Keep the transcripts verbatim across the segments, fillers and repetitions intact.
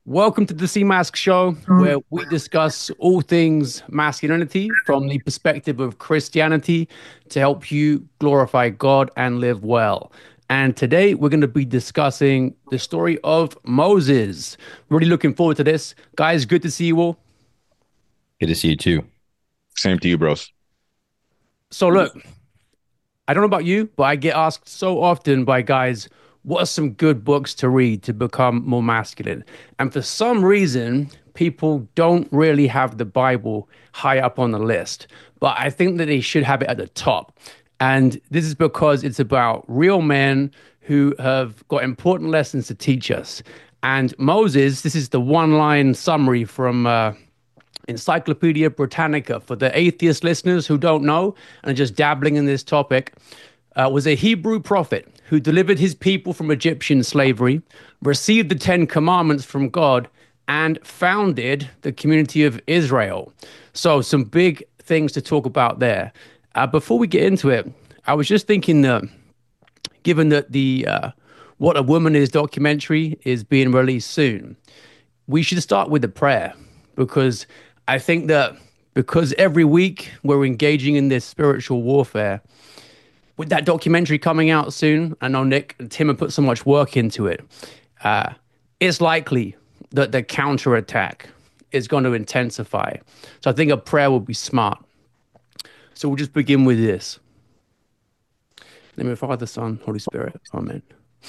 Welcome to the Sea Mask Show, where we discuss all things masculinity from the perspective of Christianity to help you glorify God and live well. And today we're going to be discussing the story of Moses. Really looking forward to this. Guys, good to see you all. Good to see you too. Same to you, bros. So, look, I don't know about you, but I get asked so often by guys, what are some good books to read to become more masculine? And for some reason, people don't really have the Bible high up on the list. But I think that they should have it at the top. And this is because it's about real men who have got important lessons to teach us. And Moses, this is the one line summary from uh, Encyclopedia Britannica for the atheist listeners who don't know and are just dabbling in this topic, uh, was a Hebrew prophet who delivered his people from Egyptian slavery, received the Ten Commandments from God, and founded the community of Israel. So, some big things to talk about there. Uh, before we get into it, I was just thinking that given that the uh, What a Woman Is documentary is being released soon, we should start with a prayer because I think that because every week we're engaging in this spiritual warfare, with that documentary coming out soon, I know Nick and Tim have put so much work into it. Uh, it's likely that the counterattack is going to intensify. So I think a prayer will be smart. So we'll just begin with this. In the name of the Father, Son, Holy Spirit. Amen.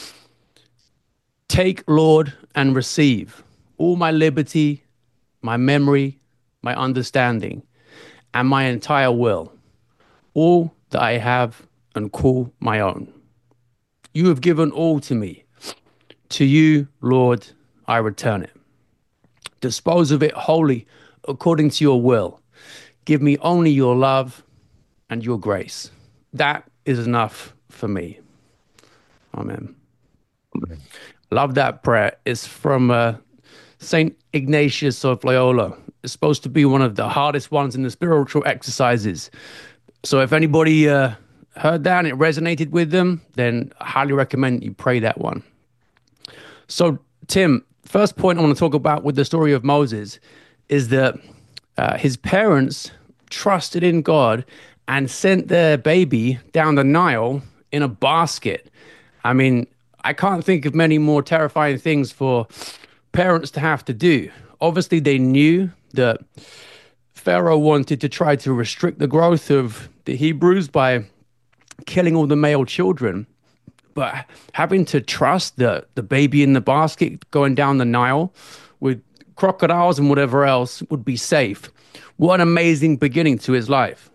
Take, Lord, and receive all my liberty, my memory, my understanding, and my entire will, all that I have and call my own. You have given all to me. To you, Lord, I return it. Dispose of it wholly according to your will. Give me only your love and your grace. That is enough for me. Amen. Love that prayer. It's from uh, Saint Ignatius of Loyola. It's supposed to be one of the hardest ones in the spiritual exercises. So if anybody uh, heard that and it resonated with them, then I highly recommend you pray that one. So, Tim, first point I want to talk about with the story of Moses is that uh, his parents trusted in God and sent their baby down the Nile in a basket. I mean, I can't think of many more terrifying things for parents to have to do. Obviously, they knew that Pharaoh wanted to try to restrict the growth of the Hebrews by killing all the male children. But having to trust the, the baby in the basket going down the Nile with crocodiles and whatever else would be safe. What an amazing beginning to his life.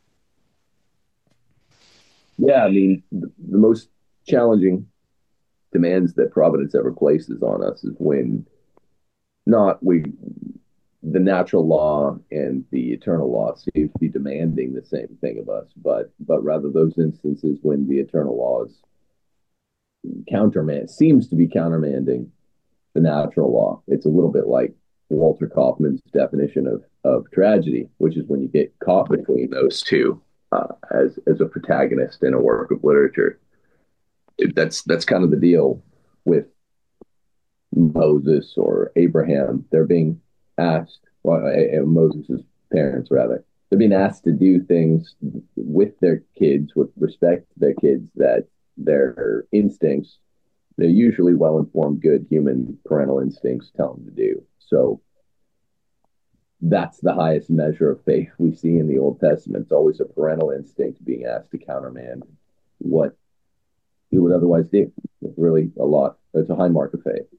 Yeah, I mean, the, the most challenging demands that Providence ever places on us is when not we the natural law and the eternal law seem to be demanding the same thing of us, but but rather those instances when the eternal law is countermand seems to be countermanding the natural law. It's a little bit like Walter Kaufman's definition of of tragedy, which is when you get caught between those two uh, as as a protagonist in a work of literature. It, that's that's kind of the deal with Moses or Abraham. They're being asked, well, uh, Moses' parents rather, they're being asked to do things with their kids, with respect to their kids, that their instincts, they're usually well-informed, good human parental instincts tell them to do. So that's the highest measure of faith we see in the Old Testament. It's always a parental instinct being asked to countermand what you would otherwise do. It's really a lot. It's a high mark of faith.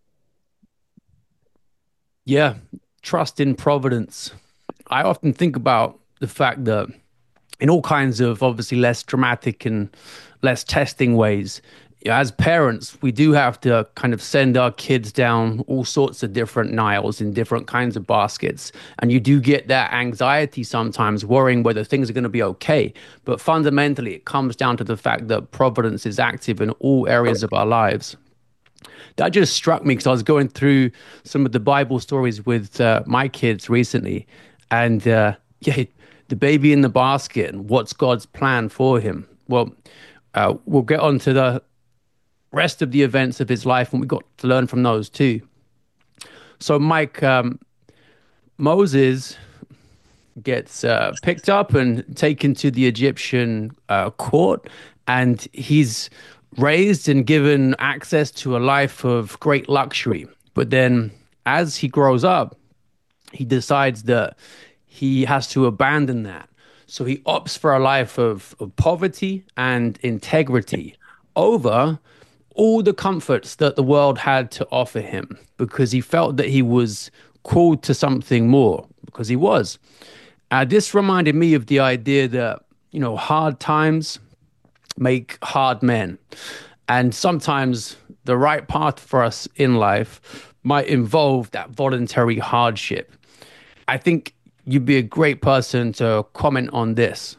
Yeah, trust in providence. I often think about the fact that in all kinds of obviously less dramatic and less testing ways, you know, as parents, we do have to kind of send our kids down all sorts of different Niles in different kinds of baskets. And you do get that anxiety sometimes, worrying whether things are going to be okay. But fundamentally, it comes down to the fact that providence is active in all areas of our lives. That just struck me because I was going through some of the Bible stories with uh, my kids recently. And uh, yeah, the baby in the basket and what's God's plan for him. Well, uh, we'll get on to the rest of the events of his life and we got to learn from those too. So, Mike, um, Moses gets uh, picked up and taken to the Egyptian uh, court, and he's raised and given access to a life of great luxury. But then, as he grows up, he decides that he has to abandon that. So he opts for a life of, of poverty and integrity over all the comforts that the world had to offer him because he felt that he was called to something more, because he was. Uh, this reminded me of the idea that, you know, hard times make hard men. And sometimes the right path for us in life might involve that voluntary hardship. I think you'd be a great person to comment on this.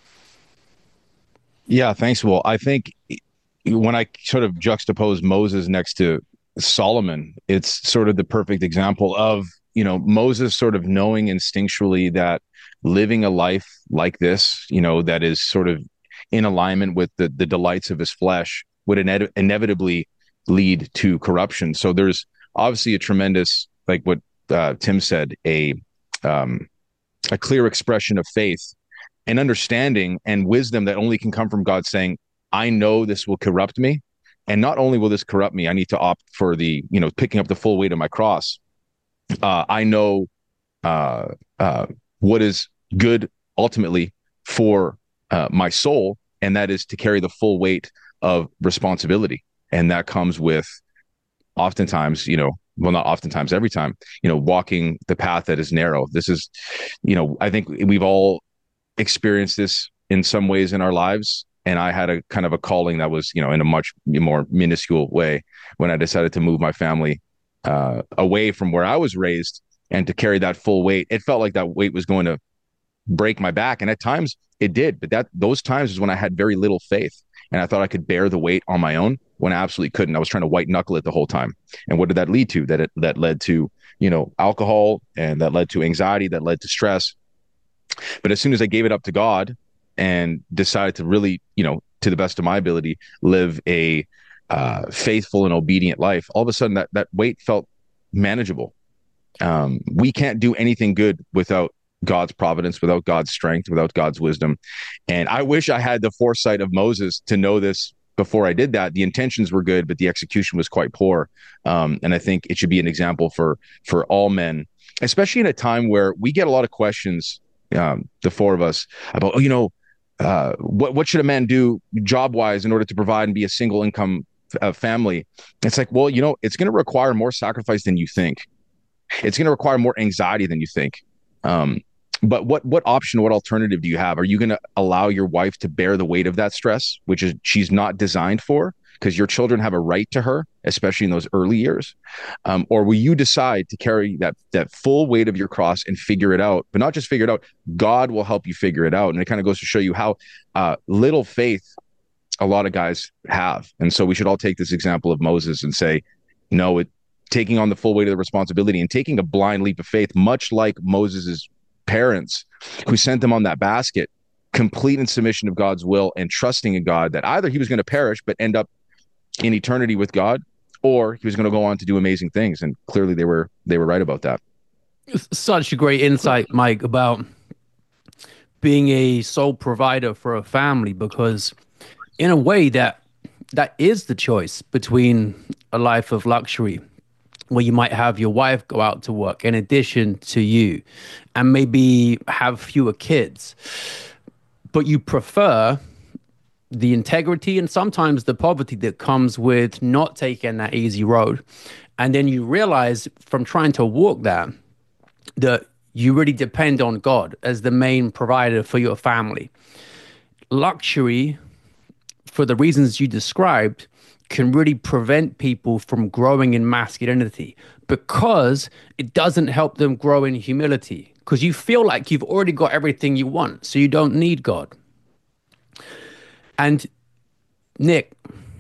Yeah, thanks, Will. I think when I sort of juxtapose Moses next to Solomon, it's sort of the perfect example of, you know, Moses sort of knowing instinctually that living a life like this, you know, that is sort of in alignment with the, the delights of his flesh would ine- inevitably lead to corruption. So there's obviously a tremendous, like what uh, Tim said, a um, a clear expression of faith and understanding and wisdom that only can come from God saying, I know this will corrupt me. And not only will this corrupt me, I need to opt for the, you know, picking up the full weight of my cross. Uh, I know uh, uh, what is good ultimately for uh, my soul, and that is to carry the full weight of responsibility. And that comes with oftentimes, you know, well, not oftentimes, every time, you know, walking the path that is narrow. This is, you know, I think we've all experienced this in some ways in our lives. And I had a kind of a calling that was, you know, in a much more minuscule way when I decided to move my family uh, away from where I was raised and to carry that full weight. It felt like that weight was going to break my back. And at times it did. But that those times is when I had very little faith and I thought I could bear the weight on my own when I absolutely couldn't. I was trying to white knuckle it the whole time. And what did that lead to? That it, that led to, you know, alcohol, and that led to anxiety, that led to stress. But as soon as I gave it up to God and decided to really, you know, to the best of my ability, live a uh, faithful and obedient life, all of a sudden that that weight felt manageable. Um, we can't do anything good without God's providence, without God's strength, without God's wisdom. And I wish I had the foresight of Moses to know this before I did that. The intentions were good, but the execution was quite poor. Um, and I think it should be an example for for all men, especially in a time where we get a lot of questions, um, the four of us, about, oh, you know, uh, what what should a man do job wise in order to provide and be a single income uh, family? It's like, well, you know, it's going to require more sacrifice than you think. It's going to require more anxiety than you think. Um, but what what option, what alternative do you have? Are you going to allow your wife to bear the weight of that stress, which is she's not designed for, because your children have a right to her, especially in those early years? Um, or will you decide to carry that that full weight of your cross and figure it out? But not just figure it out, God will help you figure it out. And it kind of goes to show you how uh, little faith a lot of guys have. And so we should all take this example of Moses and say, no, it taking on the full weight of the responsibility and taking a blind leap of faith, much like Moses's parents who sent him on that basket, complete in submission of God's will and trusting in God that either he was going to perish but end up in eternity with God, or he was going to go on to do amazing things. And clearly they were they were right about that. Such a great insight, Mike, about being a sole provider for a family, because in a way that that is the choice between a life of luxury where you might have your wife go out to work in addition to you and maybe have fewer kids, but you prefer the integrity and sometimes the poverty that comes with not taking that easy road. And then you realize from trying to walk that, that you really depend on God as the main provider for your family. Luxury, for the reasons you described, can really prevent people from growing in masculinity because it doesn't help them grow in humility, because you feel like you've already got everything you want, so you don't need God. And Nick,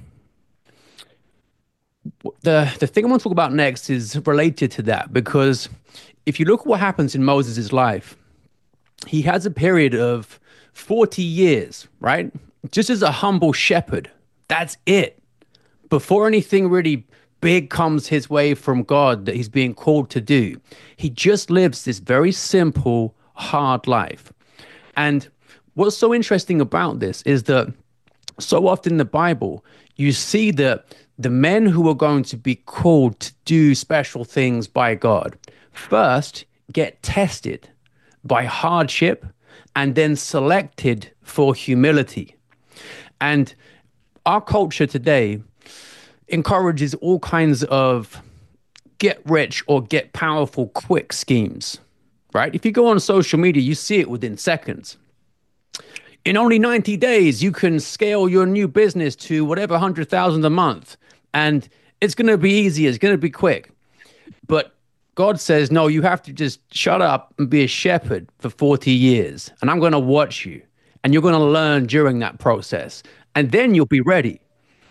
the, the thing I want to talk about next is related to that, because if you look at what happens in Moses' life, he has a period of forty years, right? Just as a humble shepherd. That's it. Before anything really big comes his way from God that he's being called to do. He just lives this very simple, hard life. And what's so interesting about this is that so often in the Bible, you see that the men who are going to be called to do special things by God first get tested by hardship and then selected for humility. And our culture today encourages all kinds of get rich or get powerful quick schemes, right? If you go on social media, you see it within seconds. In only ninety days, you can scale your new business to whatever one hundred thousand a month. And it's going to be easy. It's going to be quick. But God says, no, you have to just shut up and be a shepherd for forty years. And I'm going to watch you. And you're going to learn during that process. And then you'll be ready.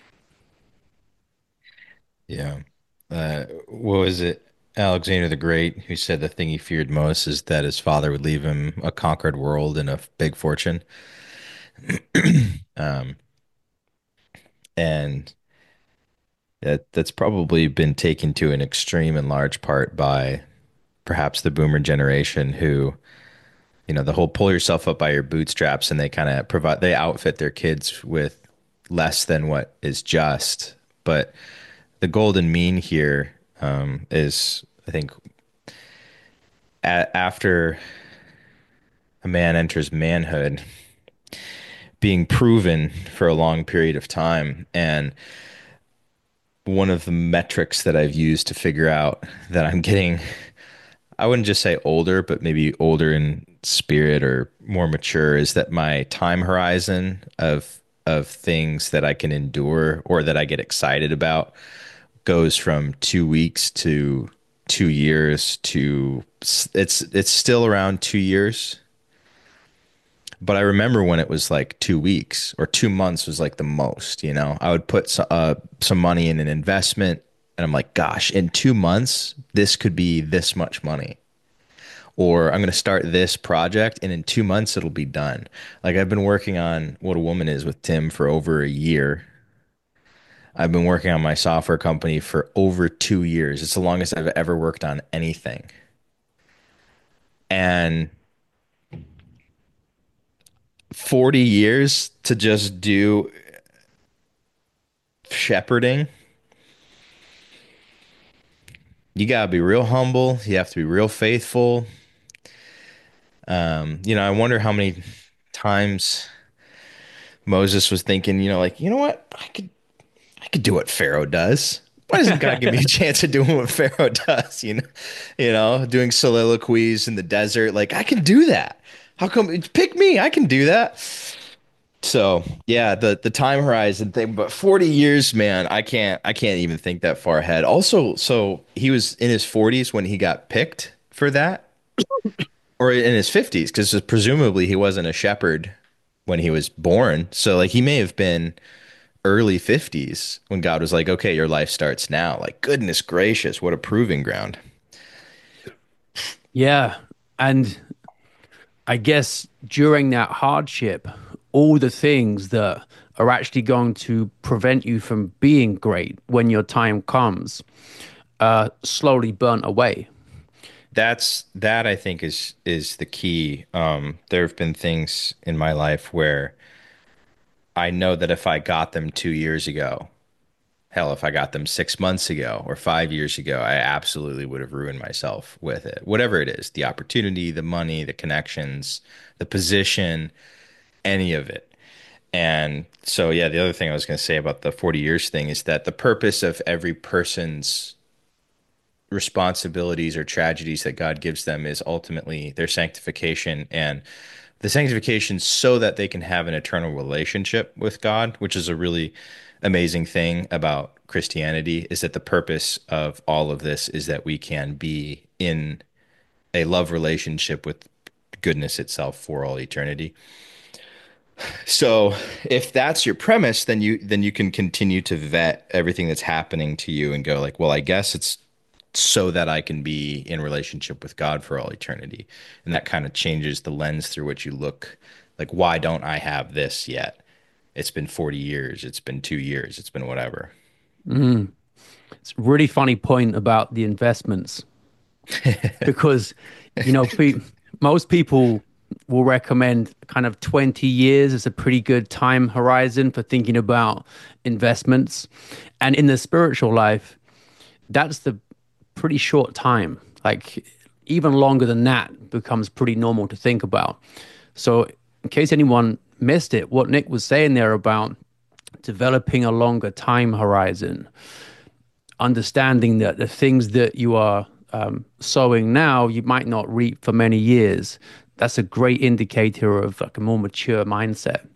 Yeah. Uh, what was it? Alexander the Great, who said the thing he feared most is that his father would leave him a conquered world and a big fortune. Um, and that that's probably been taken to an extreme in large part by perhaps the boomer generation who, you know, the whole pull yourself up by your bootstraps, and they kind of provide, they outfit their kids with less than what is just. But the golden mean here um, is, I think, a- after a man enters manhood, being proven for a long period of time. And one of the metrics that I've used to figure out that I'm getting, I wouldn't just say older, but maybe older in spirit or more mature, is that my time horizon of of things that I can endure or that I get excited about goes from two weeks to two years to it's it's still around two years. But I remember when it was like two weeks or two months was like the most, you know, I would put so- uh, some money in an investment and I'm like, gosh, in two months, this could be this much money. Or I'm going to start this project and in two months it'll be done. Like I've been working on What a Woman Is with Tim for over a year. I've been working on my software company for over two years. It's the longest I've ever worked on anything. And forty years to just do shepherding, you gotta be real humble. You have to be real faithful. Um, you know, I wonder how many times Moses was thinking, you know, like, you know what? I could I could do what Pharaoh does. Why doesn't God give me a chance of doing what Pharaoh does? You know, you know, doing soliloquies in the desert. Like, I can do that. How come pick me? I can do that. So yeah, the the time horizon thing, but forty years, man, I can't I can't even think that far ahead. Also, so he was in his forties when he got picked for that, or in his fifties, because presumably he wasn't a shepherd when he was born. So like he may have been early fifties when God was like, okay, your life starts now. Like, goodness gracious, what a proving ground. Yeah. And I guess during that hardship, all the things that are actually going to prevent you from being great when your time comes uh, slowly burnt away. That's that I think is is the key. Um, there have been things in my life where I know that if I got them two years ago, hell, if I got them six months ago or five years ago, I absolutely would have ruined myself with it. Whatever it is, the opportunity, the money, the connections, the position, any of it. And so, yeah, the other thing I was going to say about the forty years thing is that the purpose of every person's responsibilities or tragedies that God gives them is ultimately their sanctification, and the sanctification so that they can have an eternal relationship with God, which is a really amazing thing about Christianity, is that the purpose of all of this is that we can be in a love relationship with goodness itself for all eternity. So if that's your premise, then you then you can continue to vet everything that's happening to you and go like, well, I guess it's so that I can be in relationship with God for all eternity. And that kind of changes the lens through which you look. Like, why don't I have this yet? It's been forty years, it's been two years, it's been whatever. Mm. It's a really funny point about the investments because, you know, pe most people will recommend kind of twenty years as a pretty good time horizon for thinking about investments. And in the spiritual life, that's the pretty short time. Like even longer than that becomes pretty normal to think about. So, in case anyone missed it, what Nick was saying there about developing a longer time horizon, understanding that the things that you are um, sowing now, you might not reap for many years. That's a great indicator of like a more mature mindset.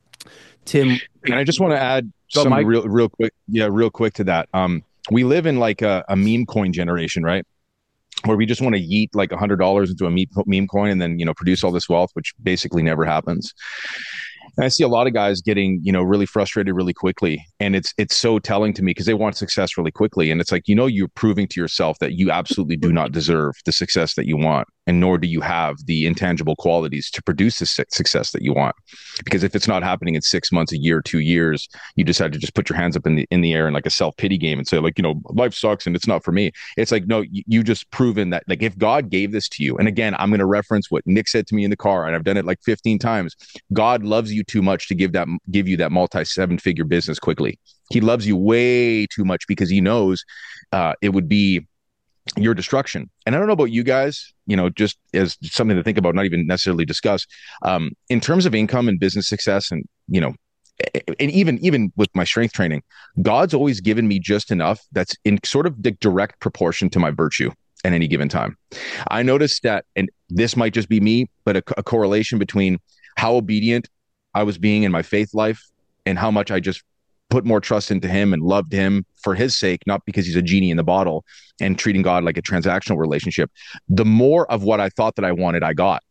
Tim, And I just want to add go, some Mike. real, real quick, yeah, real quick to that. Um, we live in like a, a meme coin generation, right? Where we just want to yeet like a hundred dollars into a meme, meme coin and then, you know, produce all this wealth, which basically never happens. And I see a lot of guys getting, you know, really frustrated really quickly. And it's it's so telling to me because they want success really quickly. And it's like, you know, you're proving to yourself that you absolutely do not deserve the success that you want. And nor do you have the intangible qualities to produce the success that you want. Because if it's not happening in six months, a year, two years, you decide to just put your hands up in the in the air in like a self-pity game and say, like, you know, life sucks and it's not for me. It's like, no, you, you just proven that, like, if God gave this to you, and again, I'm going to reference what Nick said to me in the car, and I've done it like fifteen times. God loves you too much to give that give you that multi seven figure business quickly. He loves you way too much because he knows uh, it would be your destruction. And I don't know about you guys, you know, just as something to think about, not even necessarily discuss, um, in terms of income and business success, and, you know, and even even with my strength training, God's always given me just enough that's in sort of the direct proportion to my virtue at any given time. I noticed that, and this might just be me, but a, a correlation between how obedient I was being in my faith life and how much I just put more trust into him and loved him for his sake, not because he's a genie in the bottle, and treating God like a transactional relationship. The more of what I thought that I wanted, I got.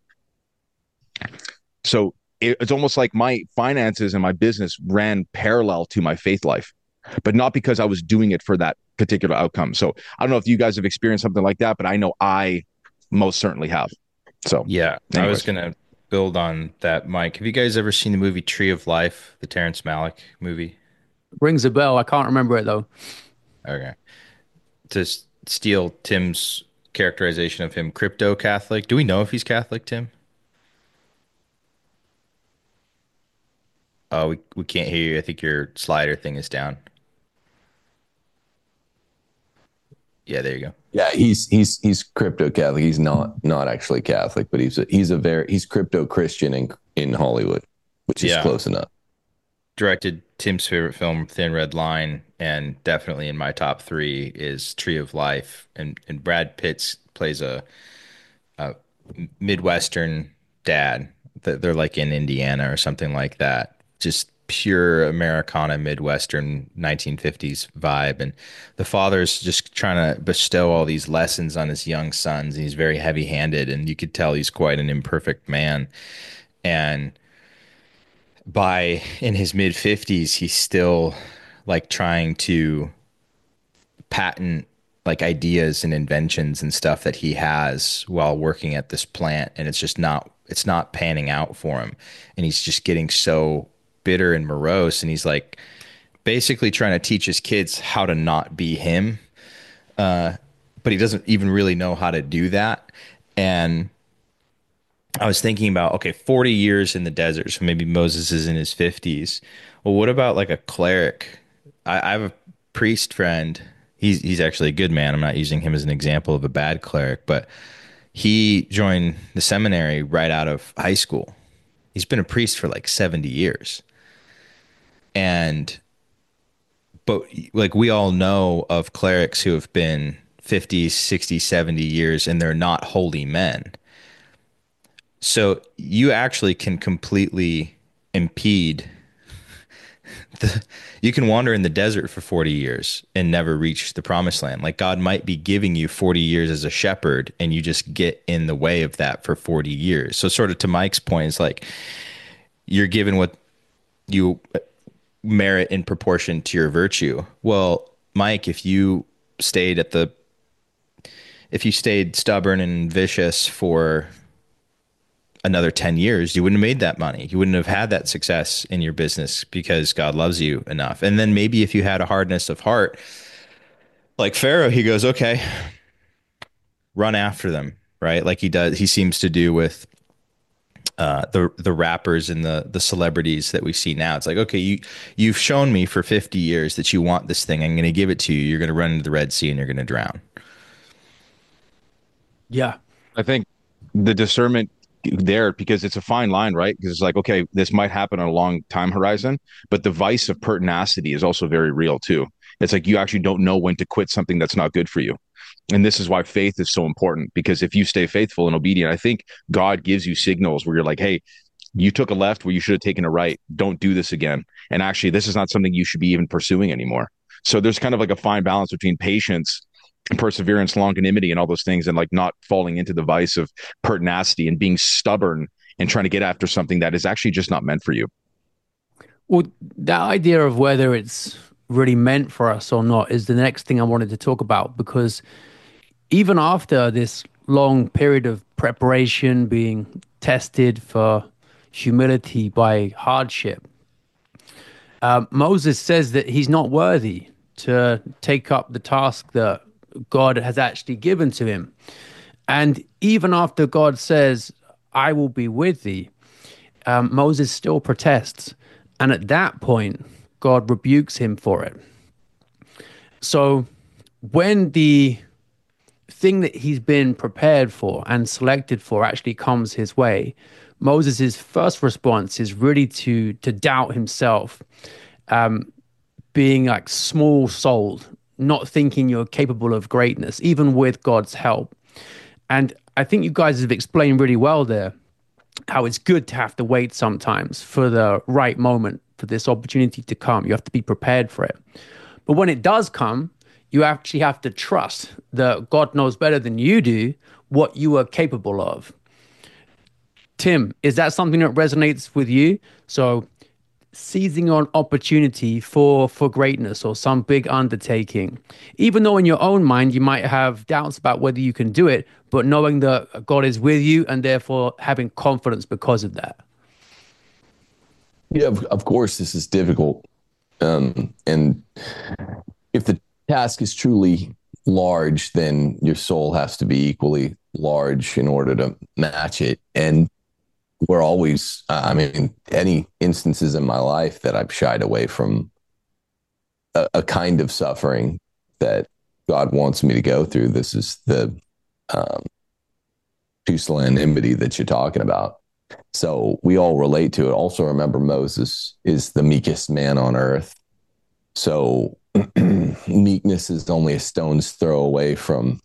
So it, it's almost like my finances and my business ran parallel to my faith life, but not because I was doing it for that particular outcome. So I don't know if you guys have experienced something like that, but I know I most certainly have. So Yeah, anyways. I was gonna build on that, Mike. Have you guys ever seen the movie Tree of Life, the Terrence Malick movie? Rings a bell. I can't remember it though. Okay. To s- steal Tim's characterization of him, crypto Catholic. Do we know if he's Catholic, Tim? Oh, we we can't hear you. I think your slider thing is down. Yeah, there you go. Yeah, he's he's he's crypto Catholic. He's not not actually Catholic, but he's a, he's a very he's crypto Christian in in Hollywood, which is Yeah. close enough. Directed Tim's favorite film, Thin Red Line, and definitely in my top three is Tree of Life. And and Brad Pitt plays a, a Midwestern dad. Th- They're like in Indiana or something like that. Just pure Americana Midwestern nineteen fifties vibe. And the father's just trying to bestow all these lessons on his young sons. And he's very heavy handed, and you could tell he's quite an imperfect man. And by in his mid fifties, he's still like trying to patent like ideas and inventions and stuff that he has while working at this plant, and it's just not it's not panning out for him, and he's just getting so bitter and morose, and he's like basically trying to teach his kids how to not be him, uh, but he doesn't even really know how to do that. And I was thinking about, okay, forty years in the desert, so maybe Moses is in his fifties. Well, what about like a cleric? I, I have a priest friend. He's he's actually a good man. I'm not using him as an example of a bad cleric, but he joined the seminary right out of high school. He's been a priest for like seventy years. And but like we all know of clerics who have been fifty, sixty, seventy years and they're not holy men. So you actually can completely impede the, you can wander in the desert for forty years and never reach the promised land. Like God might be giving you forty years as a shepherd and you just get in the way of that for forty years. So sort of to Mike's point, it's like you're given what you merit in proportion to your virtue. Well, Mike, if you stayed at the, if you stayed stubborn and vicious for another ten years, you wouldn't have made that money. You wouldn't have had that success in your business because God loves you enough. And then maybe if you had a hardness of heart like Pharaoh, he goes, okay, run after them, right? Like he does, he seems to do with uh, the the rappers and the the celebrities that we see now. It's like, okay, you you've shown me for fifty years that you want this thing. I'm going to give it to you. You're going to run into the Red Sea and you're going to drown. Yeah. I think the discernment there, because it's a fine line, right? Because it's like, okay, this might happen on a long time horizon, but the vice of pertinacity is also very real too. It's like you actually don't know when to quit something that's not good for you. And this is why faith is so important, because if you stay faithful and obedient, I think God gives you signals where you're like, hey, you took a left where you should have taken a right. Don't do this again. And actually, this is not something you should be even pursuing anymore. So there's kind of like a fine balance between patience, perseverance, longanimity, and all those things, and like not falling into the vice of pertinacity and being stubborn and trying to get after something that is actually just not meant for you. Well, that idea of whether it's really meant for us or not is the next thing I wanted to talk about, because even after this long period of preparation, being tested for humility by hardship, uh, Moses says that he's not worthy to take up the task that God has actually given to him. And even after God says, I will be with thee, um, Moses still protests. And at that point, God rebukes him for it. So when the thing that he's been prepared for and selected for actually comes his way, Moses' first response is really to to doubt himself, um, being like small-souled, not thinking you're capable of greatness, even with God's help. And I think you guys have explained really well there how it's good to have to wait sometimes for the right moment for this opportunity to come. You have to be prepared for it. But when it does come, you actually have to trust that God knows better than you do what you are capable of. Tim, is that something that resonates with you? So seizing on opportunity for for greatness or some big undertaking, even though in your own mind you might have doubts about whether you can do it, but knowing that God is with you and therefore having confidence because of that. Yeah, of, of course, this is difficult. Um, and if the task is truly large, then your soul has to be equally large in order to match it. And we're always, I mean, any instances in my life that I've shied away from a, a kind of suffering that God wants me to go through. This is the um, pusillanimity that you're talking about. So we all relate to it. Also, remember, Moses is the meekest man on earth. So meekness is only a stone's throw away from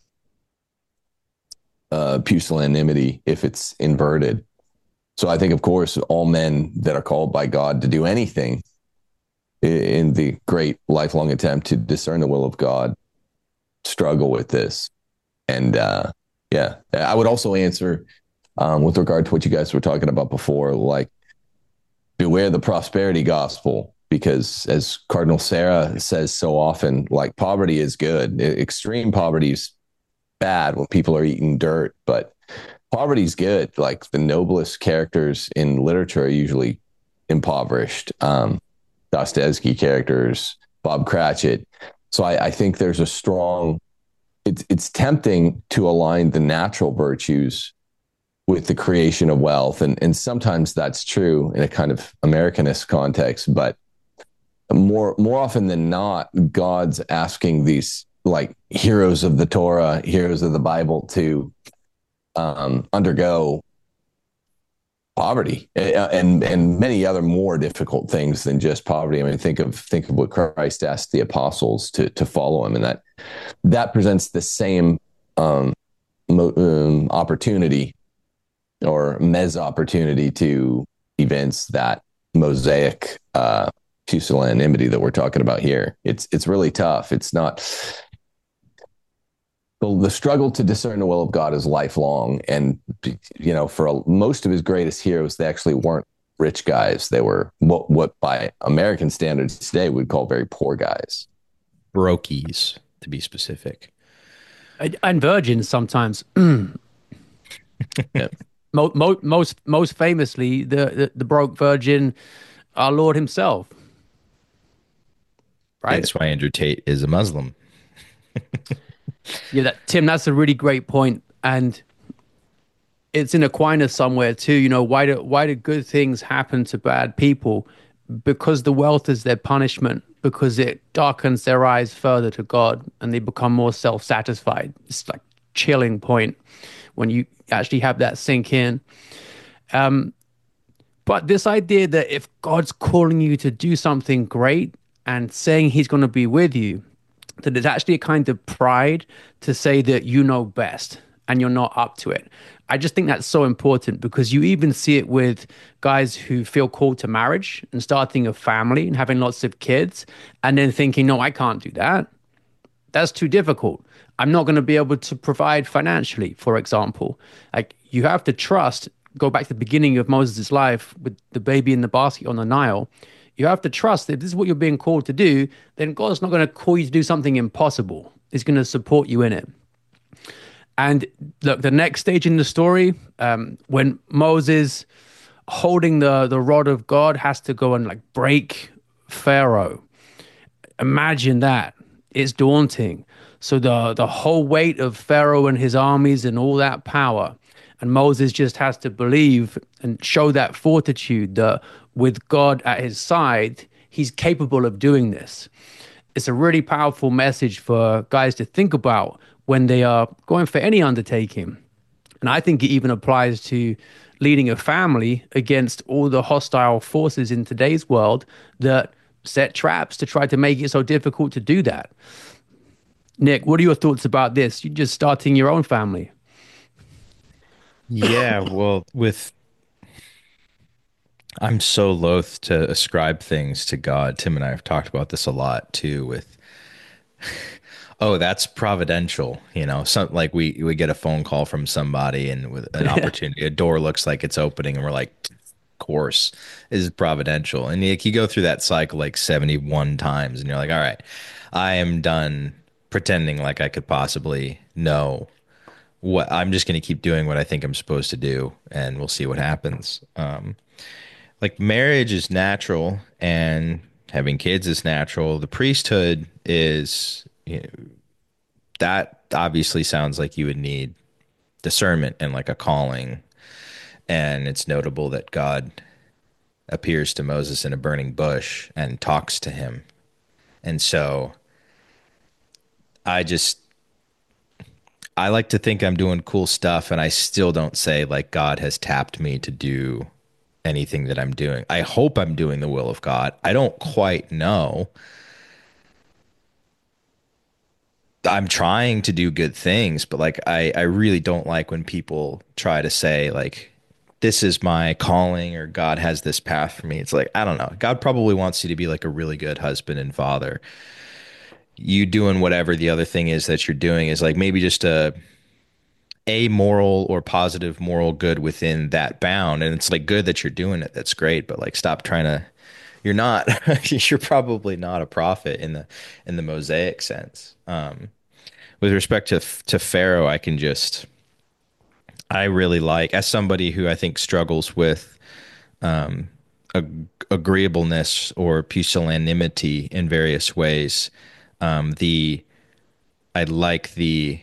uh, pusillanimity if it's inverted. So I think, of course, all men that are called by God to do anything in the great lifelong attempt to discern the will of God struggle with this. And uh, yeah, I would also answer um, with regard to what you guys were talking about before, like beware the prosperity gospel, because as Cardinal Sarah says so often, like poverty is good. Extreme poverty is bad when people are eating dirt, but poverty's good. Like the noblest characters in literature are usually impoverished. Um, Dostoevsky characters, Bob Cratchit. So I, I think there's a strong, it's, it's tempting to align the natural virtues with the creation of wealth. And, and sometimes that's true in a kind of Americanist context, but more, more often than not, God's asking these like heroes of the Torah, heroes of the Bible to um, undergo poverty and and many other more difficult things than just poverty. I mean, think of think of what Christ asked the apostles to to follow him, and that that presents the same um, mo- um, opportunity or mes opportunity to events that Mosaic uh, pusillanimity that we're talking about here. It's it's really tough. It's not. The struggle to discern the will of God is lifelong. And, you know, for a, most of his greatest heroes, they actually weren't rich guys. They were what, what by American standards today we'd call very poor guys. Brokies, to be specific. And, and virgins sometimes. Yeah. Mo, mo, most most famously, the, the, the broke virgin, our Lord himself. Right? That's why Andrew Tate is a Muslim. Yeah, that Tim, that's a really great point, and it's in Aquinas somewhere too. You know, why do why do good things happen to bad people? Because the wealth is their punishment. Because it darkens their eyes further to God, and they become more self-satisfied. It's like chilling point when you actually have that sink in. Um, but this idea that if God's calling you to do something great and saying He's going to be with you, that it's actually a kind of pride to say that you know best and you're not up to it. I just think that's so important because you even see it with guys who feel called to marriage and starting a family and having lots of kids and then thinking, no, I can't do that. That's too difficult. I'm not going to be able to provide financially, for example. Like you have to trust, go back to the beginning of Moses' life with the baby in the basket on the Nile. You have to trust that if this is what you're being called to do, then God's not going to call you to do something impossible. He's going to support you in it. And look, the next stage in the story, um, when Moses, holding the, the rod of God, has to go and like break Pharaoh. Imagine that. It's daunting. So the, the whole weight of Pharaoh and his armies and all that power. And Moses just has to believe and show that fortitude that with God at his side, he's capable of doing this. It's a really powerful message for guys to think about when they are going for any undertaking. And I think it even applies to leading a family against all the hostile forces in today's world that set traps to try to make it so difficult to do that. Nick, what are your thoughts about this? You're just starting your own family. Yeah, well, with I'm so loath to ascribe things to God. Tim and I have talked about this a lot too with oh, that's providential, you know, some like we we get a phone call from somebody and with an opportunity, a door looks like it's opening and we're like, of course, this is providential. And you, you go through that cycle like seventy-one times and you're like, all right, I am done pretending like I could possibly know what I'm just going to keep doing what I think I'm supposed to do and we'll see what happens. Um, like marriage is natural and having kids is natural. The priesthood is, you know, that obviously sounds like you would need discernment and like a calling. And it's notable that God appears to Moses in a burning bush and talks to him. And so I just, I like to think I'm doing cool stuff and I still don't say like God has tapped me to do anything that I'm doing. I hope I'm doing the will of God. I don't quite know. I'm trying to do good things, but like I, I really don't like when people try to say like this is my calling or God has this path for me. It's like, I don't know. God probably wants you to be like a really good husband and father. You doing whatever the other thing is that you're doing is like maybe just a a moral or positive moral good within that bound. And it's like good that you're doing it. That's great. But like stop trying to you're not you're probably not a prophet in the in the Mosaic sense. Um with respect to to Pharaoh, I can just I really like as somebody who I think struggles with um ag- agreeableness or pusillanimity in various ways. Um the I like the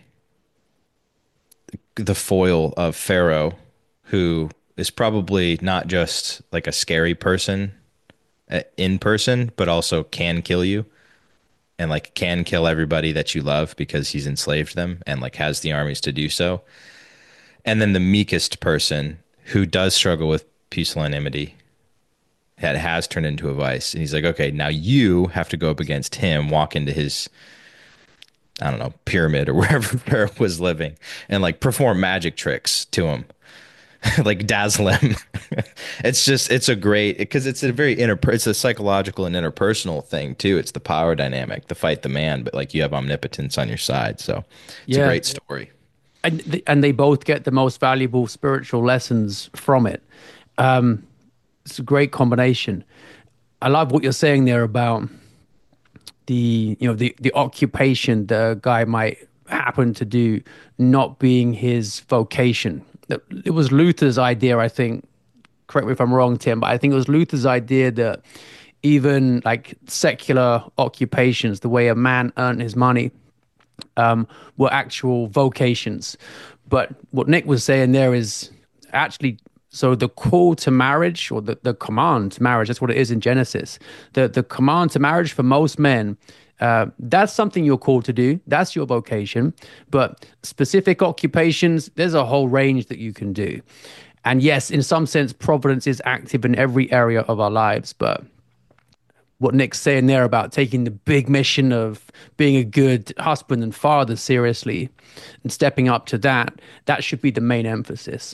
the foil of Pharaoh, who is probably not just like a scary person uh, in person, but also can kill you and like can kill everybody that you love because he's enslaved them and like has the armies to do so. And then the meekest person who does struggle with pusillanimity that has turned into a vice. And he's like, okay, now you have to go up against him, walk into his I don't know, pyramid or wherever Pharaoh was living and like perform magic tricks to him, like dazzle him. It's just, it's a great, because it's a very inter, it's a psychological and interpersonal thing too. It's the power dynamic, the fight the man, but like you have omnipotence on your side. So it's Yeah. a great story. And, th- and they both get the most valuable spiritual lessons from it. Um, it's a great combination. I love what you're saying there about the you know the the occupation the guy might happen to do not being his vocation. It was Luther's idea, I think. Correct me if I'm wrong, Tim, but I think it was Luther's idea that even like secular occupations, the way a man earned his money, um, were actual vocations. But what Nick was saying there is actually, so the call to marriage, or the, the command to marriage, that's what it is in Genesis. The the command to marriage for most men, uh, that's something you're called to do. That's your vocation. But specific occupations, there's a whole range that you can do. And yes, in some sense, providence is active in every area of our lives. But what Nick's saying there about taking the big mission of being a good husband and father seriously and stepping up to that, that should be the main emphasis.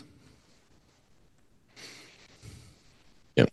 Yep.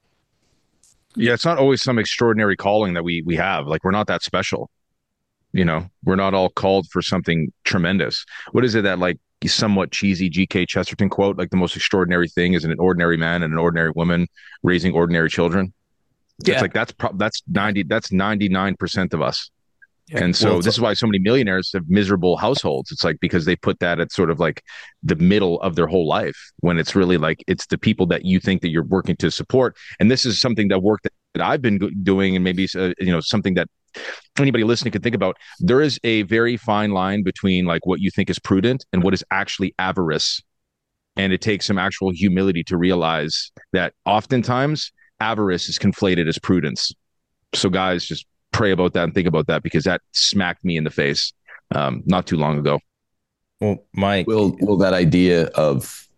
Yeah, it's not always some extraordinary calling that we we have. Like we're not that special. You know, we're not all called for something tremendous. What is it that like somewhat cheesy G K Chesterton quote? Like the most extraordinary thing is an ordinary man and an ordinary woman raising ordinary children. It's Yeah. like that's pro- that's ninety that's ninety-nine percent of us. Yeah. And so Well, this is why so many millionaires have miserable households. It's like because they put that at sort of like the middle of their whole life when it's really like it's the people that you think that you're working to support. And this is something that work that, that I've been go- doing, and maybe uh, you know something that anybody listening can think about. There is a very fine line between like what you think is prudent and what is actually avarice. And it takes some actual humility to realize that oftentimes avarice is conflated as prudence. So guys, just pray about that and think about that because that smacked me in the face um, not too long ago. Well, Mike, Will will that idea of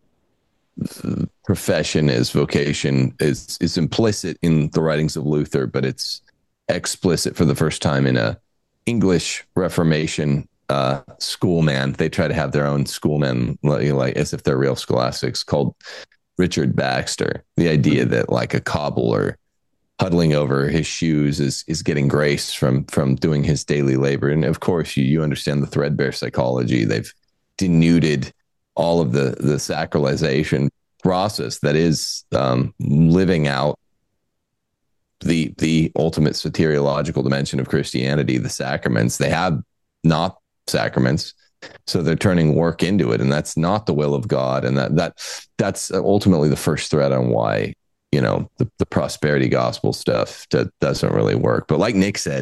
profession as vocation is is implicit in the writings of Luther, but it's explicit for the first time in a English Reformation uh, schoolman. They try to have their own schoolman, like, like as if they're real scholastics, called Richard Baxter. The idea that like a cobbler huddling over his shoes is is getting grace from from doing his daily labor. And of course, you you understand the threadbare psychology. They've denuded all of the the sacralization process that is um, living out the the ultimate soteriological dimension of Christianity, the sacraments. They have not sacraments, so they're turning work into it, and that's not the will of God. And that that that's ultimately the first thread on why, you know, the, the prosperity gospel stuff that doesn't really work. But like Nick said,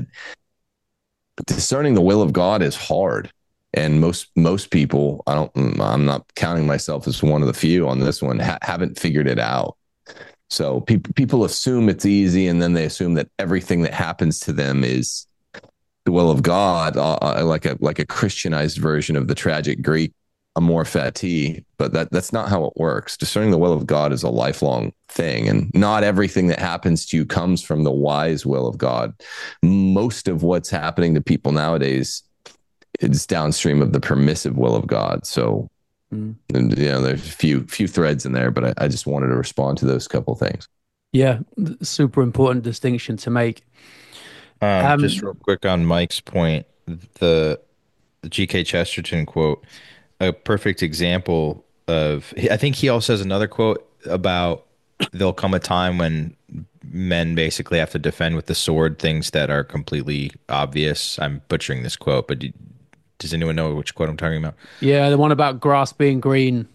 discerning the will of God is hard. And most most people, I don't, I'm not counting myself as one of the few on this one, ha- haven't figured it out. So people people assume it's easy, and then they assume that everything that happens to them is the will of God, uh, like a like a Christianized version of the tragic Greek amor fati. But that that's not how it works. Discerning the will of God is a lifelong thing, and not everything that happens to you comes from the wise will of God. Most of what's happening to people nowadays is downstream of the permissive will of God. So, mm. and, you know, there's a few few threads in there, but I, I just wanted to respond to those couple things. Yeah, super important distinction to make. Um, um, just real quick on Mike's point, the, the G K Chesterton quote, a perfect example of, I think he also has another quote about there'll come a time when men basically have to defend with the sword things that are completely obvious. I'm butchering this quote, but does anyone know which quote I'm talking about? Yeah, the one about grass being green.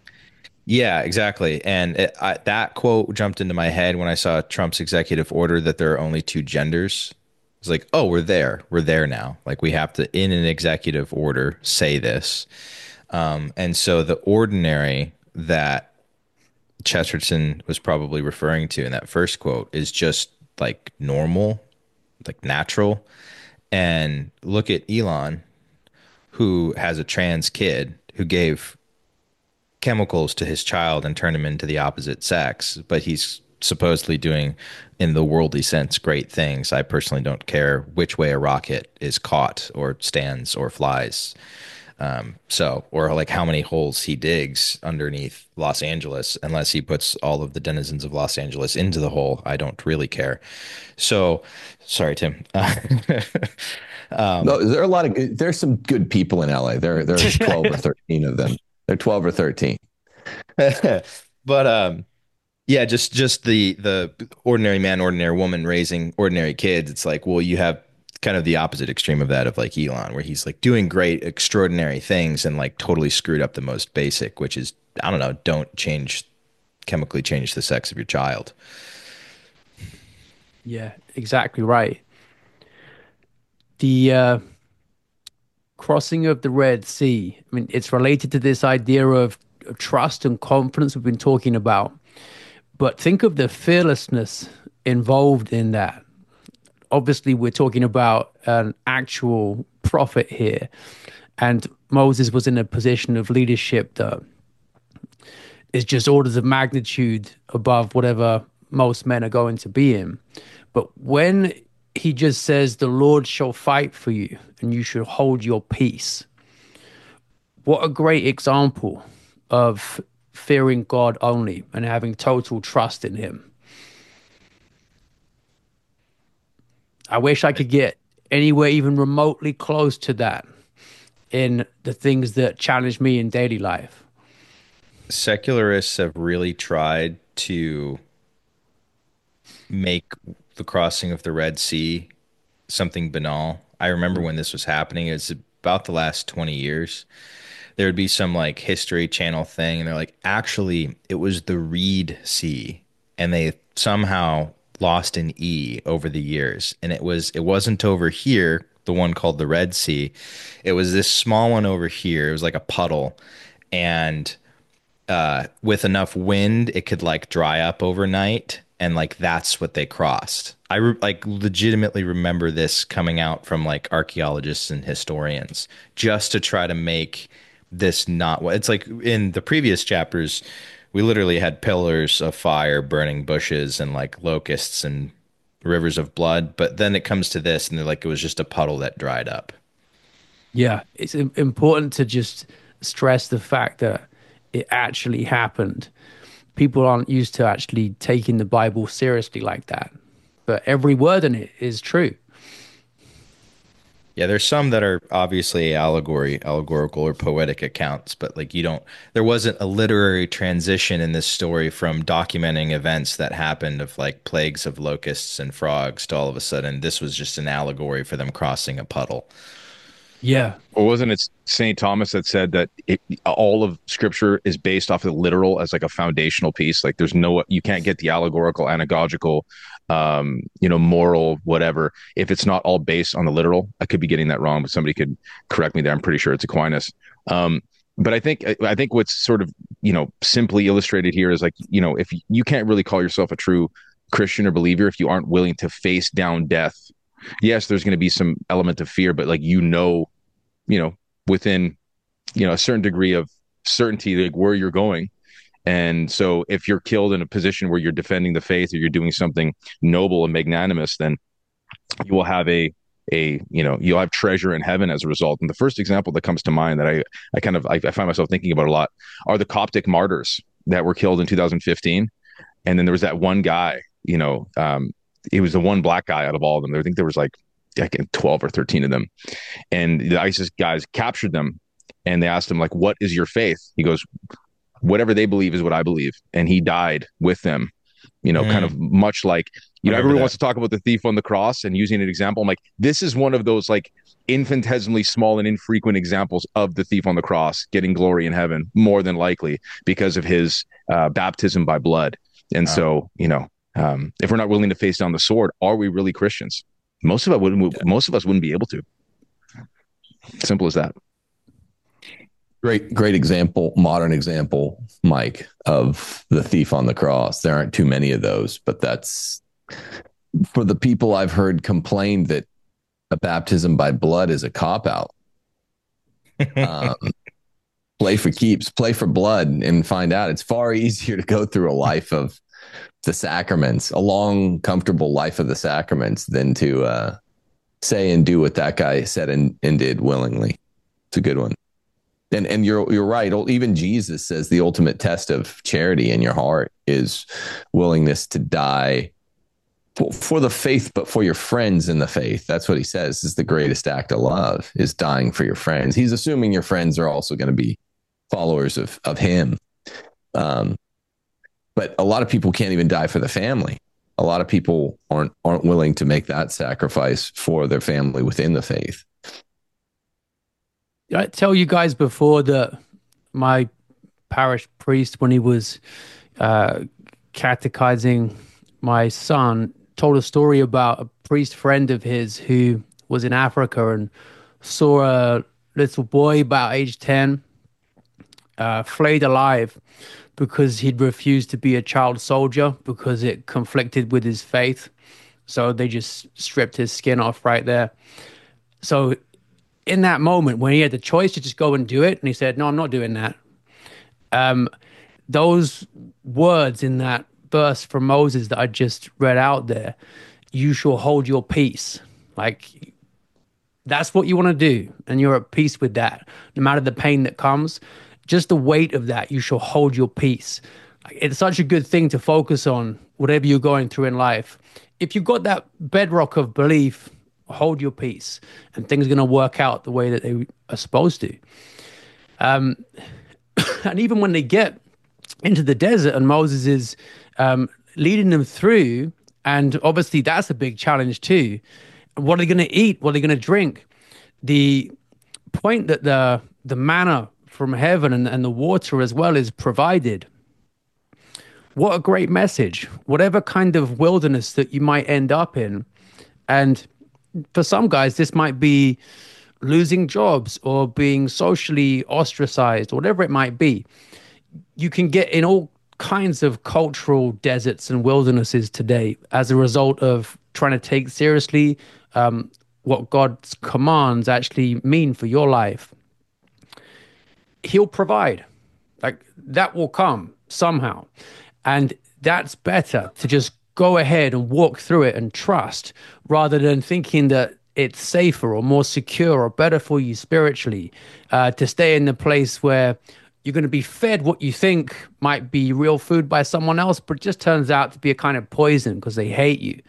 Yeah, exactly. And it, I, that quote jumped into my head when I saw Trump's executive order that there are only two genders. It's like, oh, we're there. We're there now. Like we have to, in an executive order, say this. Um, and so the ordinary that Chesterton was probably referring to in that first quote is just like normal, like natural. And look at Elon, who has a trans kid who gave chemicals to his child and turned him into the opposite sex, but he's supposedly doing, in the worldly sense, great things. I personally don't care which way a rocket is caught or stands or flies. Um, so, or like how many holes he digs underneath Los Angeles, unless he puts all of the denizens of Los Angeles into the hole, I don't really care. So, sorry, Tim. um, no, there are a lot of good, there's some good people in L A. There, there's twelve or thirteen of them. They're twelve or thirteen. But um, yeah, just just the the ordinary man, ordinary woman raising ordinary kids. It's like, well, you have kind of the opposite extreme of that of like Elon, where he's like doing great, extraordinary things and like totally screwed up the most basic, which is, I don't know, don't change, chemically change the sex of your child. Yeah, exactly right. The, uh, crossing of the Red Sea, I mean, it's related to this idea of, of trust and confidence we've been talking about. But think of the fearlessness involved in that. Obviously, we're talking about an actual prophet here. And Moses was in a position of leadership that is just orders of magnitude above whatever most men are going to be in. But when he just says, the Lord shall fight for you and you should hold your peace. What a great example of fearing God only and having total trust in him. I wish I could get anywhere even remotely close to that in the things that challenge me in daily life. Secularists have really tried to make the crossing of the Red Sea something banal. I remember when this was happening, it was about the last twenty years. There would be some like History Channel thing, and they're like, actually, it was the Reed Sea, and they somehow lost an E over the years. And it was it wasn't over here, the one called the Red Sea. It was this small one over here. It was like a puddle, and uh, with enough wind, it could like dry up overnight, and like that's what they crossed. I re- like legitimately remember this coming out from like archaeologists and historians just to try to make this not what it's like in the previous chapters. We literally had pillars of fire burning bushes and like locusts and rivers of blood, but then it comes to this and they're like it was just a puddle that dried up. Yeah, it's important to just stress the fact that it actually happened. People aren't used to actually taking the Bible seriously like that, but every word in it is true. Yeah, there's some that are obviously allegory, allegorical or poetic accounts, but like you don't, there wasn't a literary transition in this story from documenting events that happened of like plagues of locusts and frogs to all of a sudden this was just an allegory for them crossing a puddle. Yeah. Or wasn't it Saint Thomas that said that it, all of Scripture is based off of the literal as like a foundational piece? Like there's no, you can't get the allegorical, anagogical, um, you know, moral, whatever, if it's not all based on the literal. I could be getting that wrong, but somebody could correct me there. I'm pretty sure it's Aquinas. Um, but I think I think what's sort of, you know, simply illustrated here is like, you know, if you can't really call yourself a true Christian or believer if you aren't willing to face down death. Yes, there's going to be some element of fear, but like, you know, you know, within, you know, a certain degree of certainty, like where you're going. And so if you're killed in a position where you're defending the faith or you're doing something noble and magnanimous, then you will have a, a, you know, you'll have treasure in heaven as a result. And the first example that comes to mind that I, I kind of, I, I find myself thinking about a lot are the Coptic martyrs that were killed in two thousand fifteen. And then there was that one guy, you know, um, he was the one black guy out of all of them. I think there was like, like twelve or thirteen of them. And the ISIS guys captured them and they asked him, like, what is your faith? He goes, whatever they believe is what I believe. And he died with them, you know, mm. kind of much like, you know, everyone that. wants to talk about the thief on the cross and using an example. I'm like, this is one of those like infinitesimally small and infrequent examples of the thief on the cross getting glory in heaven, more than likely because of his uh, baptism by blood. And wow. so, you know, um, if we're not willing to face down the sword, are we really Christians? Most of us wouldn't. Most of us wouldn't be able to. Simple as that. Great, great example, modern example, Mike, of the thief on the cross. There aren't too many of those, but that's for the people I've heard complain that a baptism by blood is a cop out. Um, play for keeps, play for blood, and find out. It's far easier to go through a life of the sacraments, a long, comfortable life of the sacraments, than to uh, say and do what that guy said and, and did willingly. It's a good one. And and you're you're right. Even Jesus says the ultimate test of charity in your heart is willingness to die for, for the faith, but for your friends in the faith. That's what he says is the greatest act of love, is dying for your friends. He's assuming your friends are also going to be followers of of him. Um, but a lot of people can't even die for the family. A lot of people aren't aren't willing to make that sacrifice for their family within the faith. Did I tell you guys before that my parish priest, when he was uh, catechizing my son, told a story about a priest friend of his who was in Africa and saw a little boy about age ten, uh, flayed alive because he'd refused to be a child soldier because it conflicted with his faith. So they just stripped his skin off right there. So in that moment when he had the choice to just go and do it, and he said, no, I'm not doing that. Um, those words in that verse from Moses that I just read out there, you shall hold your peace. Like, that's what you want to do, and you're at peace with that. No matter the pain that comes, just the weight of that, you shall hold your peace. It's such a good thing to focus on, whatever you're going through in life. If you've got that bedrock of belief, hold your peace, and things are going to work out the way that they are supposed to. Um, and even when they get into the desert and Moses is um, leading them through, and obviously that's a big challenge too. What are they going to eat? What are they going to drink? The point that the the manna from heaven and, and the water as well is provided. What a great message. Whatever kind of wilderness that you might end up in. And for some guys, this might be losing jobs or being socially ostracized, or whatever it might be. You can get in all kinds of cultural deserts and wildernesses today as a result of trying to take seriously um, what God's commands actually mean for your life. He'll provide. Like, that will come somehow. And that's better to just go ahead and walk through it and trust, rather than thinking that it's safer or more secure or better for you spiritually uh, to stay in the place where you're going to be fed what you think might be real food by someone else, but it just turns out to be a kind of poison because they hate you.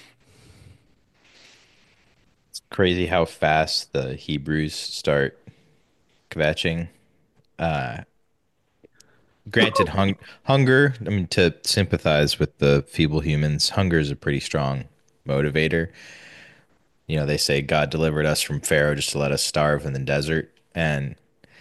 It's crazy how fast the Hebrews start kvetching. Uh, granted, hung- hunger, I mean, to sympathize with the feeble humans, hunger is a pretty strong motivator. You know, they say God delivered us from Pharaoh just to let us starve in the desert. And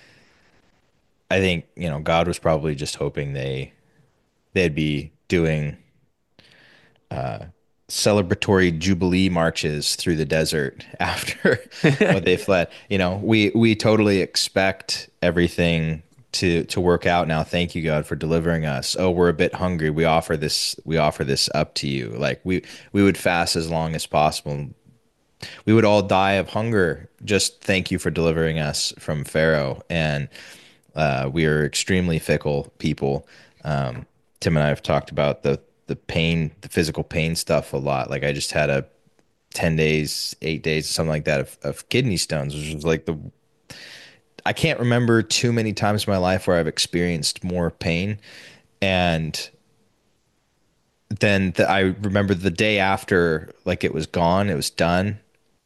I think, you know, God was probably just hoping they they'd be doing uh, celebratory jubilee marches through the desert after what they fled. You know, we we totally expect everything to to work out now. Thank you, God, for delivering us. Oh, we're a bit hungry. We offer this we offer this up to you. Like, we we would fast as long as possible. We would all die of hunger. Just thank you for delivering us from Pharaoh. And uh, we are extremely fickle people. Um, Tim and I have talked about the the pain, the physical pain stuff a lot. Like, I just had a ten days, eight days, something like that of, of kidney stones, which was like the, I can't remember too many times in my life where I've experienced more pain. And then the, I remember the day after, like, it was gone, it was done.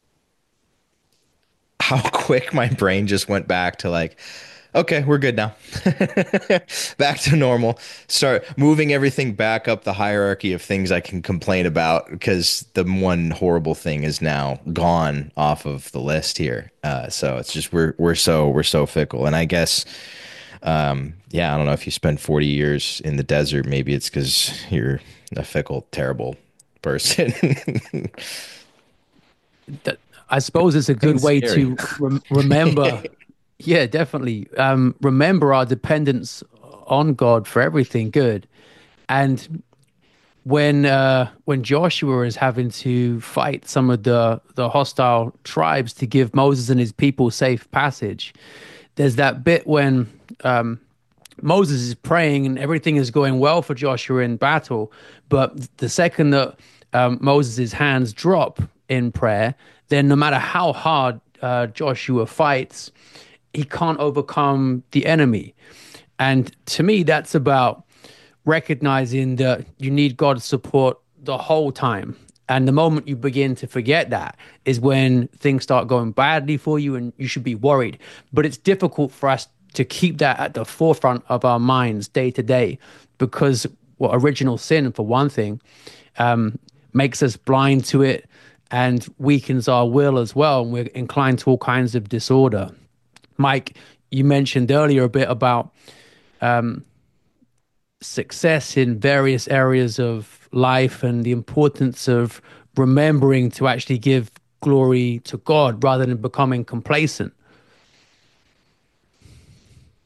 How quick my brain just went back to, like, okay, we're good now. Back to normal. Start moving everything back up the hierarchy of things I can complain about, because the one horrible thing is now gone off of the list here. Uh, so it's just we're we're so we're so fickle. And I guess, um, yeah, I don't know, if you spend forty years in the desert, maybe it's because you're a fickle, terrible person. That, I suppose it's a good It's way scary. to rem- remember. Yeah, definitely. Um, remember our dependence on God for everything good. And when uh, when Joshua is having to fight some of the, the hostile tribes to give Moses and his people safe passage, there's that bit when um, Moses is praying and everything is going well for Joshua in battle. But the second that um, Moses' hands drop in prayer, then no matter how hard uh, Joshua fights, he can't overcome the enemy. And to me, that's about recognizing that you need God's support the whole time. And the moment you begin to forget that is when things start going badly for you and you should be worried. But it's difficult for us to keep that at the forefront of our minds day to day, because, well, original sin, for one thing, um, makes us blind to it and weakens our will as well. And we're inclined to all kinds of disorder. Mike, you mentioned earlier a bit about um, success in various areas of life and the importance of remembering to actually give glory to God rather than becoming complacent.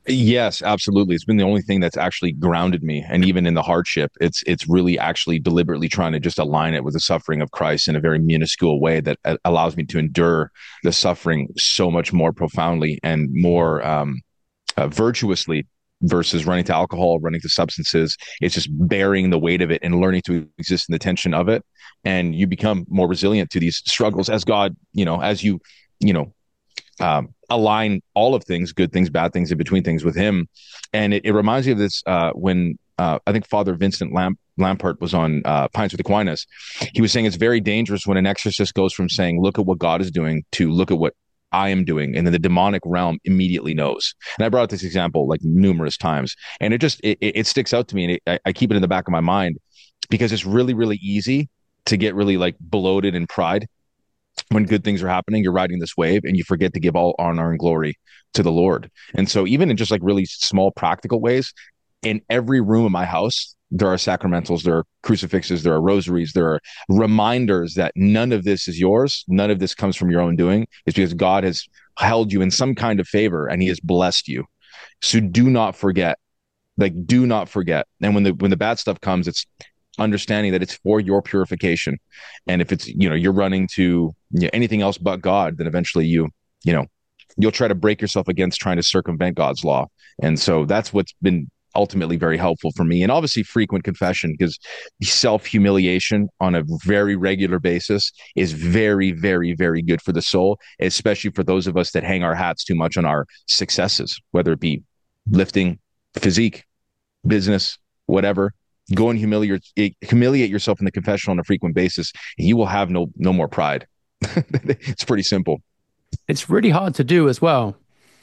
Yes, absolutely. It's been the only thing that's actually grounded me. And even in the hardship, it's it's really actually deliberately trying to just align it with the suffering of Christ in a very minuscule way that uh, allows me to endure the suffering so much more profoundly and more um, uh, virtuously versus running to alcohol, running to substances. It's just bearing the weight of it and learning to exist in the tension of it. And you become more resilient to these struggles as God, you know, as you, you know, um, align all of things, good things, bad things, in between things with him. And it, it reminds me of this uh, when uh, I think Father Vincent Lamp- Lampart was on uh, Pints with Aquinas. He was saying it's very dangerous when an exorcist goes from saying, look at what God is doing to look at what I am doing. And then the demonic realm immediately knows. And I brought up this example like numerous times. And it just, it, it sticks out to me. And it, I, I keep it in the back of my mind because it's really, really easy to get really like bloated in pride when good things are happening. You're riding this wave and you forget to give all honor and glory to the Lord. And so even in just like really small practical ways, in every room of my house, there are sacramentals, there are crucifixes, there are rosaries, there are reminders that none of this is yours. None of this comes from your own doing. It's because God has held you in some kind of favor and he has blessed you. So do not forget, like, do not forget. And when the, when the bad stuff comes, it's understanding that it's for your purification. And if it's, you know, you're running to, you know, anything else but God, then eventually you, you know, you'll try to break yourself against trying to circumvent God's law. And so that's what's been ultimately very helpful for me. And obviously frequent confession, because self-humiliation on a very regular basis is very, very, very good for the soul, especially for those of us that hang our hats too much on our successes, whether it be lifting, physique, business, whatever. Go and humiliate humiliate yourself in the confessional on a frequent basis, and you will have no no more pride. It's pretty simple. It's really hard to do as well.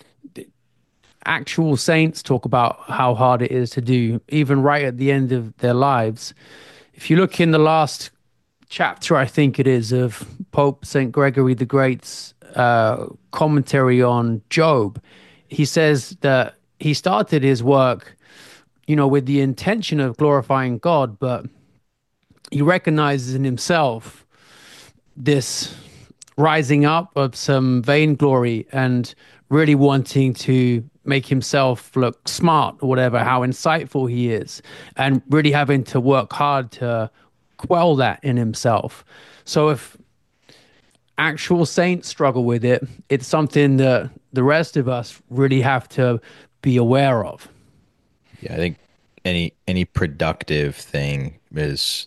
Actual saints talk about how hard it is to do, even right at the end of their lives. If you look in the last chapter, I think it is, of Pope Saint Gregory the Great's uh, commentary on Job, he says that he started his work, you know, with the intention of glorifying God, but he recognizes in himself this rising up of some vainglory and really wanting to make himself look smart or whatever, how insightful he is, and really having to work hard to quell that in himself. So if actual saints struggle with it, it's something that the rest of us really have to be aware of. Yeah, I think any any productive thing is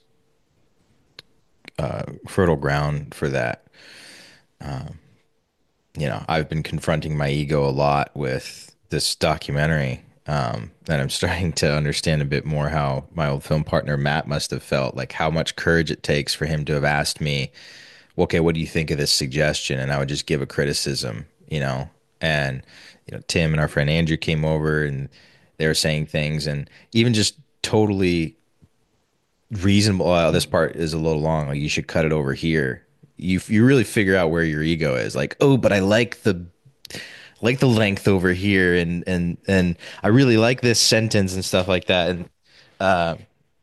uh, fertile ground for that. Um, you know, I've been confronting my ego a lot with this documentary, um, and I'm starting to understand a bit more how my old film partner Matt must have felt, like how much courage it takes for him to have asked me, okay, what do you think of this suggestion? And I would just give a criticism, you know, and, you know, Tim and our friend Andrew came over and they were saying things, and even just totally reasonable. Oh, this part is a little long. Like, you should cut it over here. You you really figure out where your ego is. Like, oh, but I like the like the length over here, and and and I really like this sentence and stuff like that. And uh,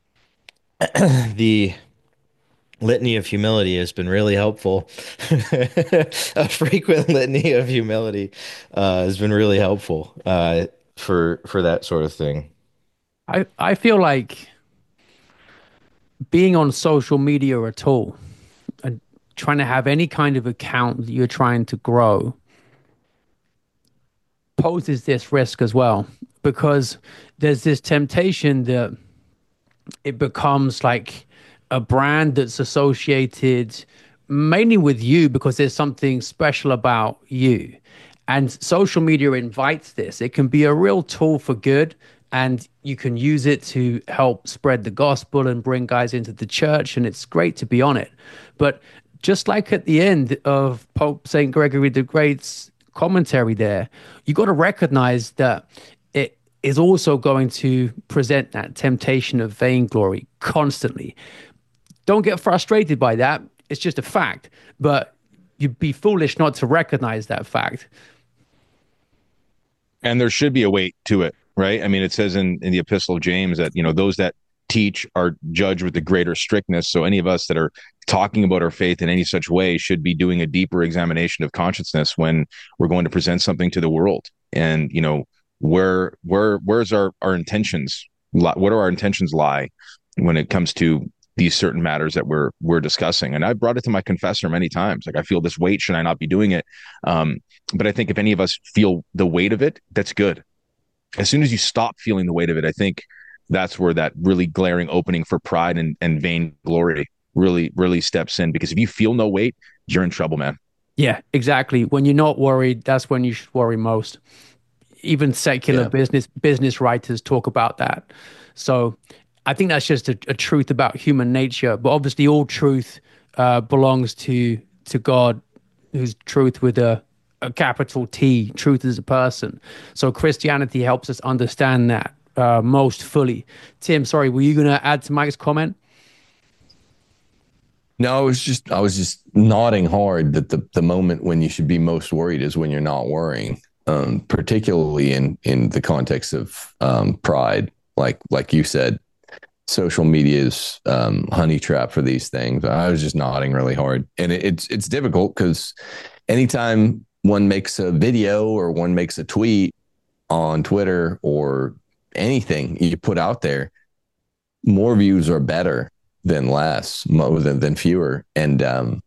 the litany of humility has been really helpful. A frequent litany of humility uh, has been really helpful uh, for for that sort of thing. I, I feel like being on social media at all and trying to have any kind of account that you're trying to grow poses this risk as well, because there's this temptation that it becomes like a brand that's associated mainly with you because there's something special about you. And social media invites this. It can be a real tool for good, and you can use it to help spread the gospel and bring guys into the church, and it's great to be on it. But just like at the end of Pope Saint Gregory the Great's commentary there, you got to recognize that it is also going to present that temptation of vainglory constantly. Don't get frustrated by that. It's just a fact, but you'd be foolish not to recognize that fact. And there should be a weight to it, right? I mean, it says in, in the Epistle of James that, you know, those that teach are judged with the greater strictness. So any of us that are talking about our faith in any such way should be doing a deeper examination of consciousness when we're going to present something to the world. And, you know, where where where's our our intentions? What do our intentions lie when it comes to these certain matters that we're we're discussing? And I brought it to my confessor many times. Like, I feel this weight. Should I not be doing it? Um, but I think if any of us feel the weight of it, that's good. As soon as you stop feeling the weight of it, I think that's where that really glaring opening for pride and, and vainglory really, really steps in. Because if you feel no weight, you're in trouble, man. Yeah, exactly. When you're not worried, that's when you should worry most. Even secular Yeah. business business writers talk about that. So I think that's just a, a truth about human nature. But obviously, all truth uh, belongs to to God, who's truth with a, a capital T. Truth is a person. So Christianity helps us understand that uh, most fully. Tim, sorry, were you going to add to Mike's comment? No, I was just I was just nodding hard that the the moment when you should be most worried is when you're not worrying, um, particularly in in the context of um, pride, like like you said, social media's um, honey trap for these things. I was just nodding really hard, and it, it's it's difficult because anytime one makes a video or one makes a tweet on Twitter or anything you put out there, more views are better than less, more than, than fewer. And um,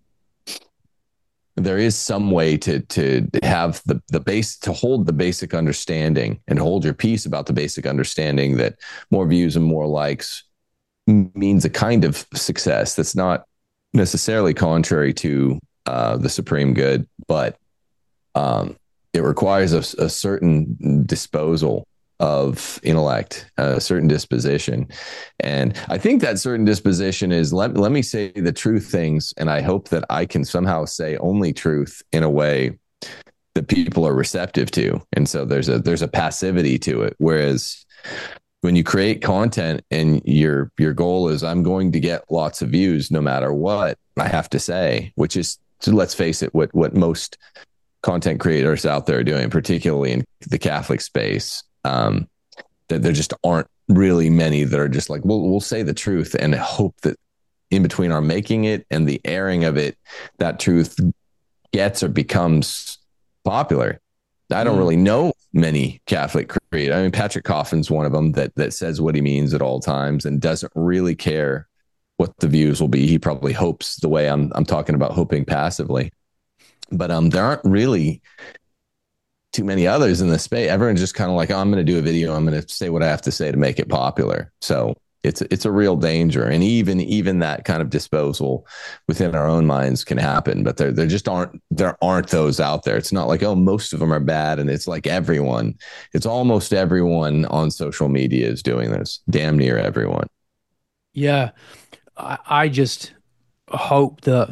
there is some way to to have the the base to hold the basic understanding and hold your peace about the basic understanding that more views and more likes means a kind of success that's not necessarily contrary to uh, the supreme good, but um, it requires a, a certain disposal of intellect, a certain disposition. And I think that certain disposition is let, let me say the true things. And I hope that I can somehow say only truth in a way that people are receptive to. And so there's a, there's a passivity to it. Whereas when you create content and your, your goal is I'm going to get lots of views, no matter what I have to say, which is, so let's face it, what, what most content creators out there are doing, particularly in the Catholic space, Um, that there just aren't really many that are just like, we'll, we'll say the truth and hope that in between our making it and the airing of it, that truth gets or becomes popular. I don't mm. really know many Catholic creators. I mean, Patrick Coffin's one of them that, that says what he means at all times and doesn't really care what the views will be. He probably hopes the way I'm, I'm talking about hoping passively, but um, there aren't really too many others in the space. Everyone's just kind of like, oh, I'm going to do a video. I'm going to say what I have to say to make it popular. So it's, it's a real danger. And even, even that kind of disposal within our own minds can happen, but there, there just aren't, there aren't those out there. It's not like, oh, most of them are bad. And it's like everyone, it's almost everyone on social media is doing this, damn near everyone. Yeah. I, I just hope that,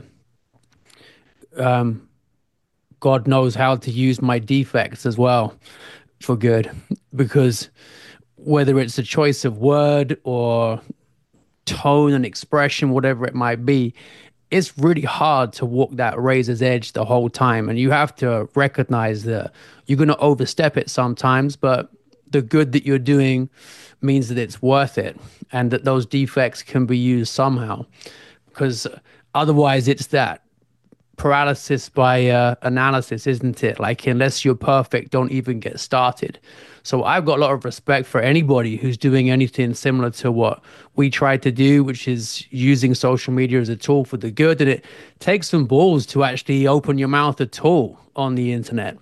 um, God knows how to use my defects as well for good, because whether it's a choice of word or tone and expression, whatever it might be, it's really hard to walk that razor's edge the whole time. And you have to recognize that you're going to overstep it sometimes, but the good that you're doing means that it's worth it and that those defects can be used somehow, because otherwise it's that paralysis by uh, analysis, isn't it? Like, unless you're perfect, don't even get started. So I've got a lot of respect for anybody who's doing anything similar to what we try to do, which is using social media as a tool for the good. And it takes some balls to actually open your mouth at all on the internet.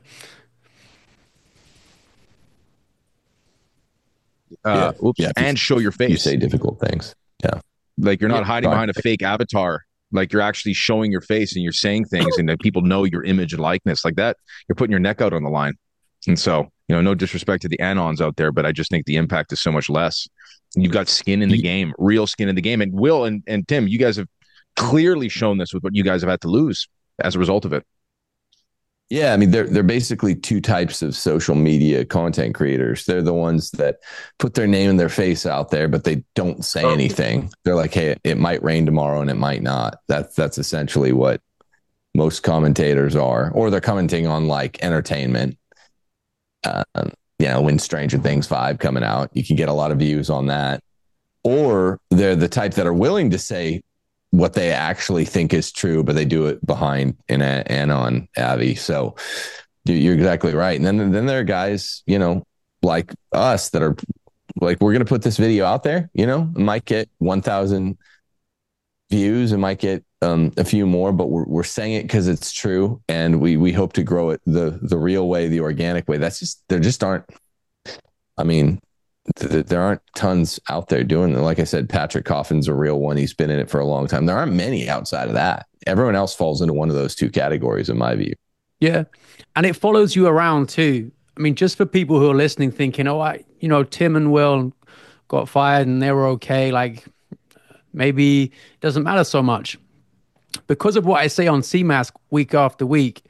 Uh, yeah. Oops, yeah. and show your face. You say difficult things. Yeah. Like you're not yeah, hiding right. behind a fake avatar. Like you're actually showing your face and you're saying things and that people know your image and likeness like that. You're putting your neck out on the line. And so, you know, no disrespect to the Anons out there, but I just think the impact is so much less. You've got skin in the game, real skin in the game. And Will and, and Tim, you guys have clearly shown this with what you guys have had to lose as a result of it. Yeah, I mean, they're they're basically two types of social media content creators. They're the ones that put their name and their face out there, but they don't say anything. They're like, hey, it might rain tomorrow and it might not. That's that's essentially what most commentators are. Or they're commenting on like entertainment. Um, you know, when Stranger Things five coming out, you can get a lot of views on that. Or they're the type that are willing to say what they actually think is true, but they do it behind an Anon Avi. So you're exactly right. And then, then there are guys, you know, like us that are like, we're going to put this video out there, you know, it might get one thousand views, it might get um, a few more, but we're, we're saying it because it's true. And we, we hope to grow it the, the real way, the organic way. That's just, there just aren't, I mean, th- there aren't tons out there doing it. Like I said, Patrick Coffin's a real one. He's been in it for a long time. There aren't many outside of that. Everyone else falls into one of those two categories, in my view. Yeah. And it follows you around too. I mean, just for people who are listening thinking, oh, I, you know, Tim and Will got fired and they were okay. Like maybe it doesn't matter so much. Because of what I say on C M A S week after week,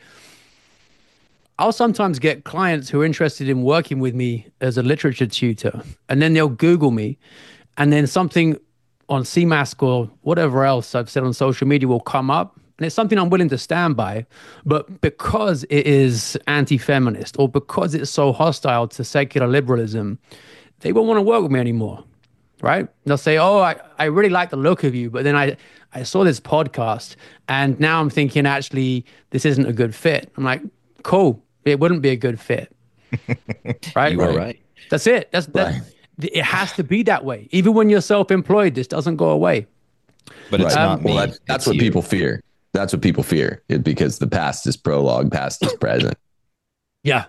I'll sometimes get clients who are interested in working with me as a literature tutor, and then they'll Google me, and then something on C M A S or whatever else I've said on social media will come up, and it's something I'm willing to stand by. But because it is anti-feminist or because it's so hostile to secular liberalism, they won't want to work with me anymore, right? They'll say, oh, I, I really like the look of you, but then I, I saw this podcast, and now I'm thinking, actually, this isn't a good fit. I'm like, cool. It wouldn't be a good fit. Right? You are right. That's it. That's that. Right. It has to be that way. Even when you're self-employed, this doesn't go away. But it's Right. not me. Well, that's, that's it's what you. people fear. That's what people fear, it, because the past is prologue, past is present. Yeah.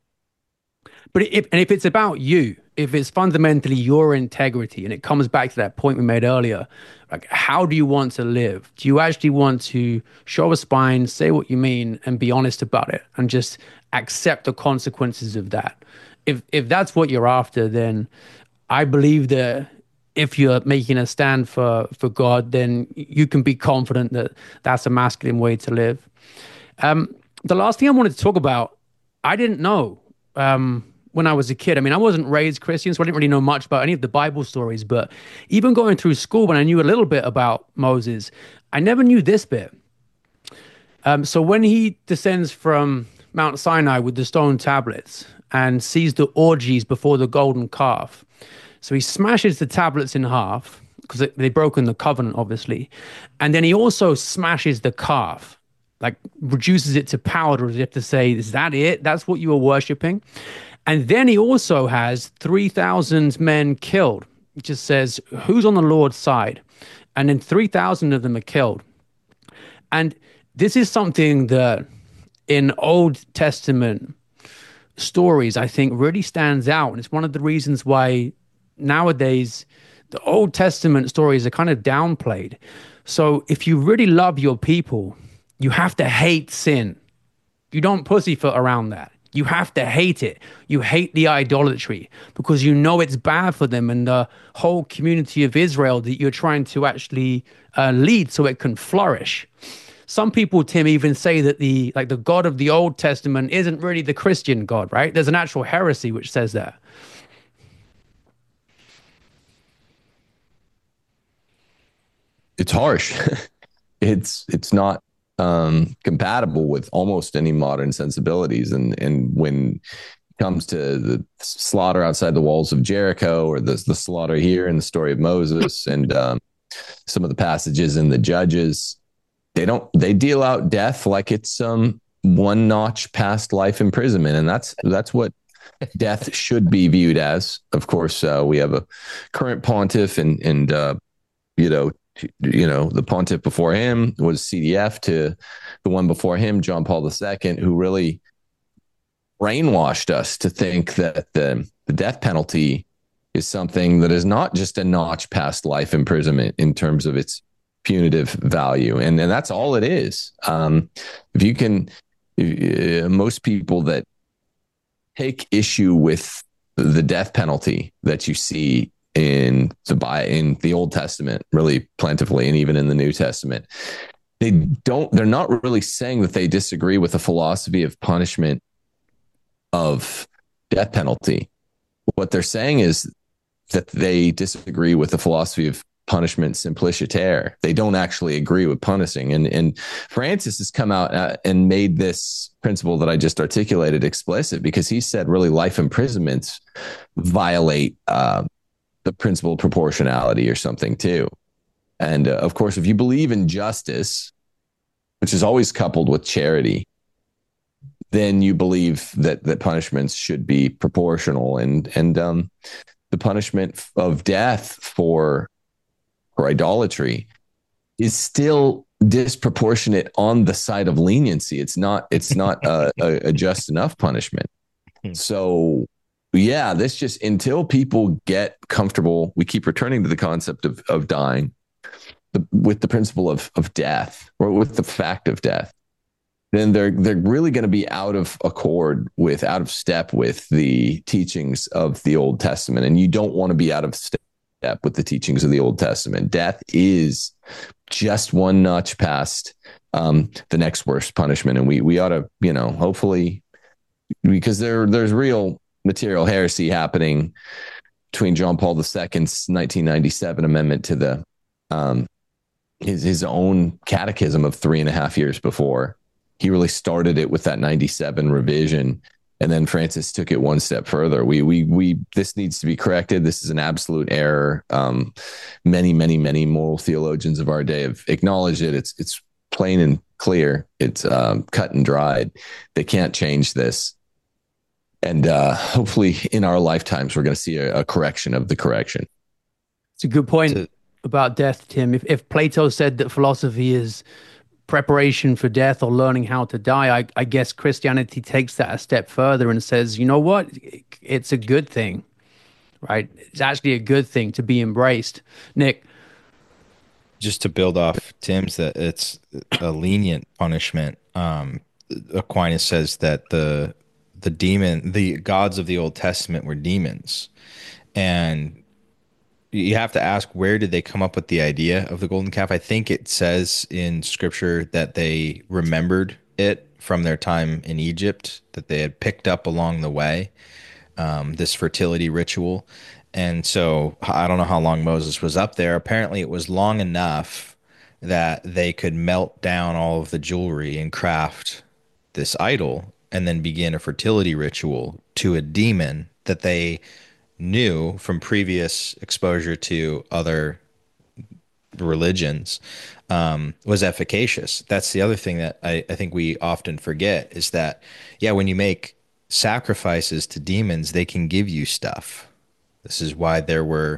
But if, and if it's about you, if it's fundamentally your integrity, and it comes back to that point we made earlier, like, how do you want to live? Do you actually want to show a spine, say what you mean, and be honest about it, and just accept the consequences of that? If if that's what you're after, then I believe that if you're making a stand for, for God, then you can be confident that that's a masculine way to live. Um, the last thing I wanted to talk about, I didn't know um, when I was a kid. I mean, I wasn't raised Christian, so I didn't really know much about any of the Bible stories. But even going through school, when I knew a little bit about Moses, I never knew this bit. Um, so when he descends from Mount Sinai with the stone tablets and sees the orgies before the golden calf, so he smashes the tablets in half because they've broken the covenant, obviously. And then he also smashes the calf, like reduces it to powder, as if to say, is that it? That's what you were worshiping? And then he also has three thousand men killed. It just says, who's on the Lord's side? And then three thousand of them are killed. And this is something that in Old Testament stories, I think really stands out. And it's one of the reasons why nowadays the Old Testament stories are kind of downplayed. So if you really love your people, you have to hate sin. You don't pussyfoot around that. You have to hate it. You hate the idolatry because you know it's bad for them and the whole community of Israel that you're trying to actually uh, lead so it can flourish. Some people, Tim, even say that the like the God of the Old Testament isn't really the Christian God, right? There's an actual heresy which says that. It's harsh. it's it's not um, compatible with almost any modern sensibilities. And and when it comes to the slaughter outside the walls of Jericho, or the the slaughter here in the story of Moses, and um, some of the passages in the Judges, they don't they deal out death like it's um one notch past life imprisonment, and that's that's what death should be viewed as. Of course, uh, we have a current pontiff, and and uh, you know. You know, the pontiff before him was C D F, to the one before him, John Paul the Second, who really brainwashed us to think that the, the death penalty is something that is not just a notch past life imprisonment in terms of its punitive value. And, and that's all it is. Um, if you can, if, uh, most people that take issue with the death penalty that you see in the in the Old Testament, really plentifully, and even in the New Testament, they don't. They're not really saying that they disagree with the philosophy of punishment of death penalty. What they're saying is that they disagree with the philosophy of punishment simpliciter. They don't actually agree with punishing. And and Francis has come out and made this principle that I just articulated explicit, because he said really life imprisonments violate Uh, the principle of proportionality or something too. And uh, of course, if you believe in justice, which is always coupled with charity, then you believe that that punishments should be proportional, and and um, the punishment of death for for idolatry is still disproportionate on the side of leniency. It's not it's not a, a, a just enough punishment. So yeah, this just until people get comfortable, we keep returning to the concept of of dying the, with the principle of of death, or with the fact of death. Then they're they're really going to be out of accord with, out of step with the teachings of the Old Testament, and you don't want to be out of step with the teachings of the Old Testament. Death is just one notch past um, the next worst punishment, and we we ought to, you know, hopefully, because there there's real material heresy happening between John Paul the Second's nineteen ninety-seven amendment to the um, his his own catechism of three and a half years before. He really started it with that ninety-seven revision, and then Francis took it one step further. We we we this needs to be corrected. This is an absolute error. Um, many many many moral theologians of our day have acknowledged it. It's it's plain and clear. It's um, cut and dried. They can't change this, and uh, hopefully in our lifetimes we're going to see a, a correction of the correction. It's a good point so, about death, Tim. If if Plato said that philosophy is preparation for death or learning how to die, I, I guess Christianity takes that a step further and says, you know what, it's a good thing, right? It's actually a good thing to be embraced. Nick? Just to build off Tim's, that it's a lenient punishment. Um, Aquinas says that the the demon, the gods of the Old Testament were demons, and you have to ask, where did they come up with the idea of the golden calf? I think it says in scripture that they remembered it from their time in Egypt, that they had picked up along the way, um, this fertility ritual. And so I don't know how long Moses was up there. Apparently it was long enough that they could melt down all of the jewelry and craft this idol and then begin a fertility ritual to a demon that they knew from previous exposure to other religions um, was efficacious. That's the other thing that I, I think we often forget, is that, yeah, when you make sacrifices to demons, they can give you stuff. This is why there were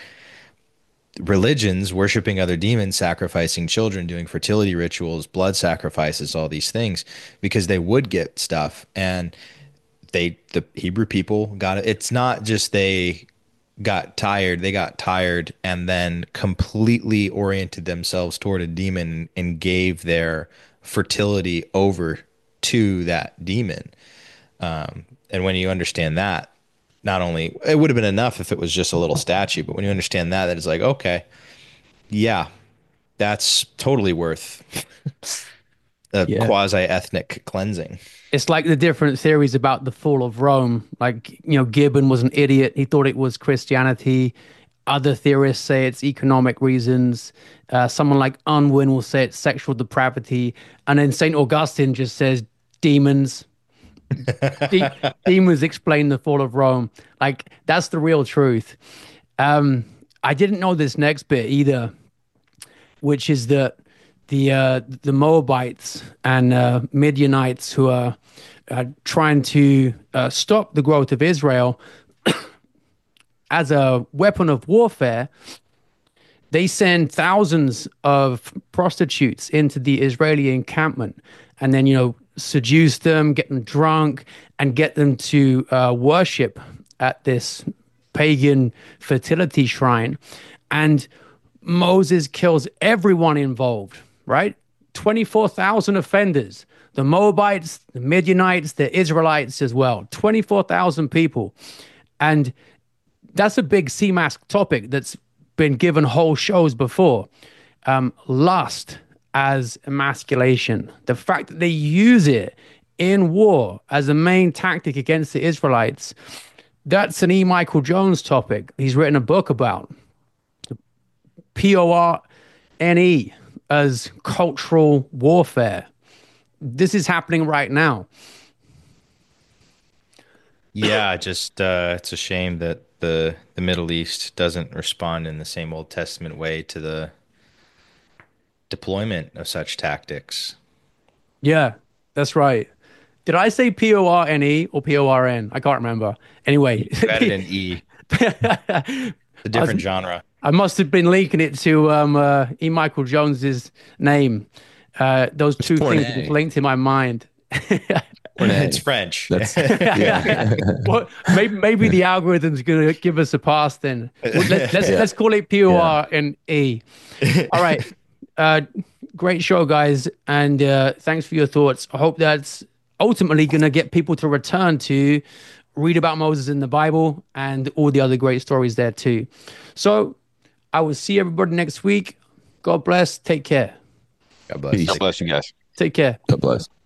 religions worshiping other demons, sacrificing children, doing fertility rituals, blood sacrifices, all these things, because they would get stuff. And They, the Hebrew people got it. It's not just they got tired. They got tired and then completely oriented themselves toward a demon and gave their fertility over to that demon. Um, and when you understand that, not only, it would have been enough if it was just a little statue, but when you understand that, that it's like, okay, yeah, that's totally worth a yeah. quasi-ethnic cleansing. It's like the different theories about the fall of Rome. Like, you know, Gibbon was an idiot. He thought it was Christianity. Other theorists say it's economic reasons. Uh, someone like Unwin will say it's sexual depravity. And then Saint Augustine just says demons. De- demons explain the fall of Rome. Like, that's the real truth. Um, I didn't know this next bit either, which is that the uh, the Moabites and uh, Midianites, who are uh, trying to uh, stop the growth of Israel as a weapon of warfare, they send thousands of prostitutes into the Israeli encampment, and then, you know, seduce them, get them drunk, and get them to uh, worship at this pagan fertility shrine. And Moses kills everyone involved, right? twenty-four thousand offenders. The Moabites, the Midianites, the Israelites as well. twenty-four thousand people. And that's a big C MAS topic that's been given whole shows before. Um, lust as emasculation. The fact that they use it in war as a main tactic against the Israelites. That's an E. Michael Jones topic he's written a book about. P O R N E as cultural warfare. This is happening right now. Yeah, just uh, it's a shame that the the Middle East doesn't respond in the same Old Testament way to the deployment of such tactics. Yeah, that's right. Did I say P O R N E or P O R N? I can't remember. Anyway. You added an E. A different was, genre. I must have been linking it to um, uh, E. Michael Jones's name. Uh, those two things just linked in my mind. It's French. That's, yeah. Well, maybe maybe the algorithm's gonna give us a pass then. Well, let, let's yeah. let's call it P O R and E. All right. Uh, great show, guys, and uh, thanks for your thoughts. I hope that's ultimately gonna get people to return to read about Moses in the Bible and all the other great stories there too. So I will see everybody next week. God bless. Take care. God bless. God bless you guys. Take care. God bless.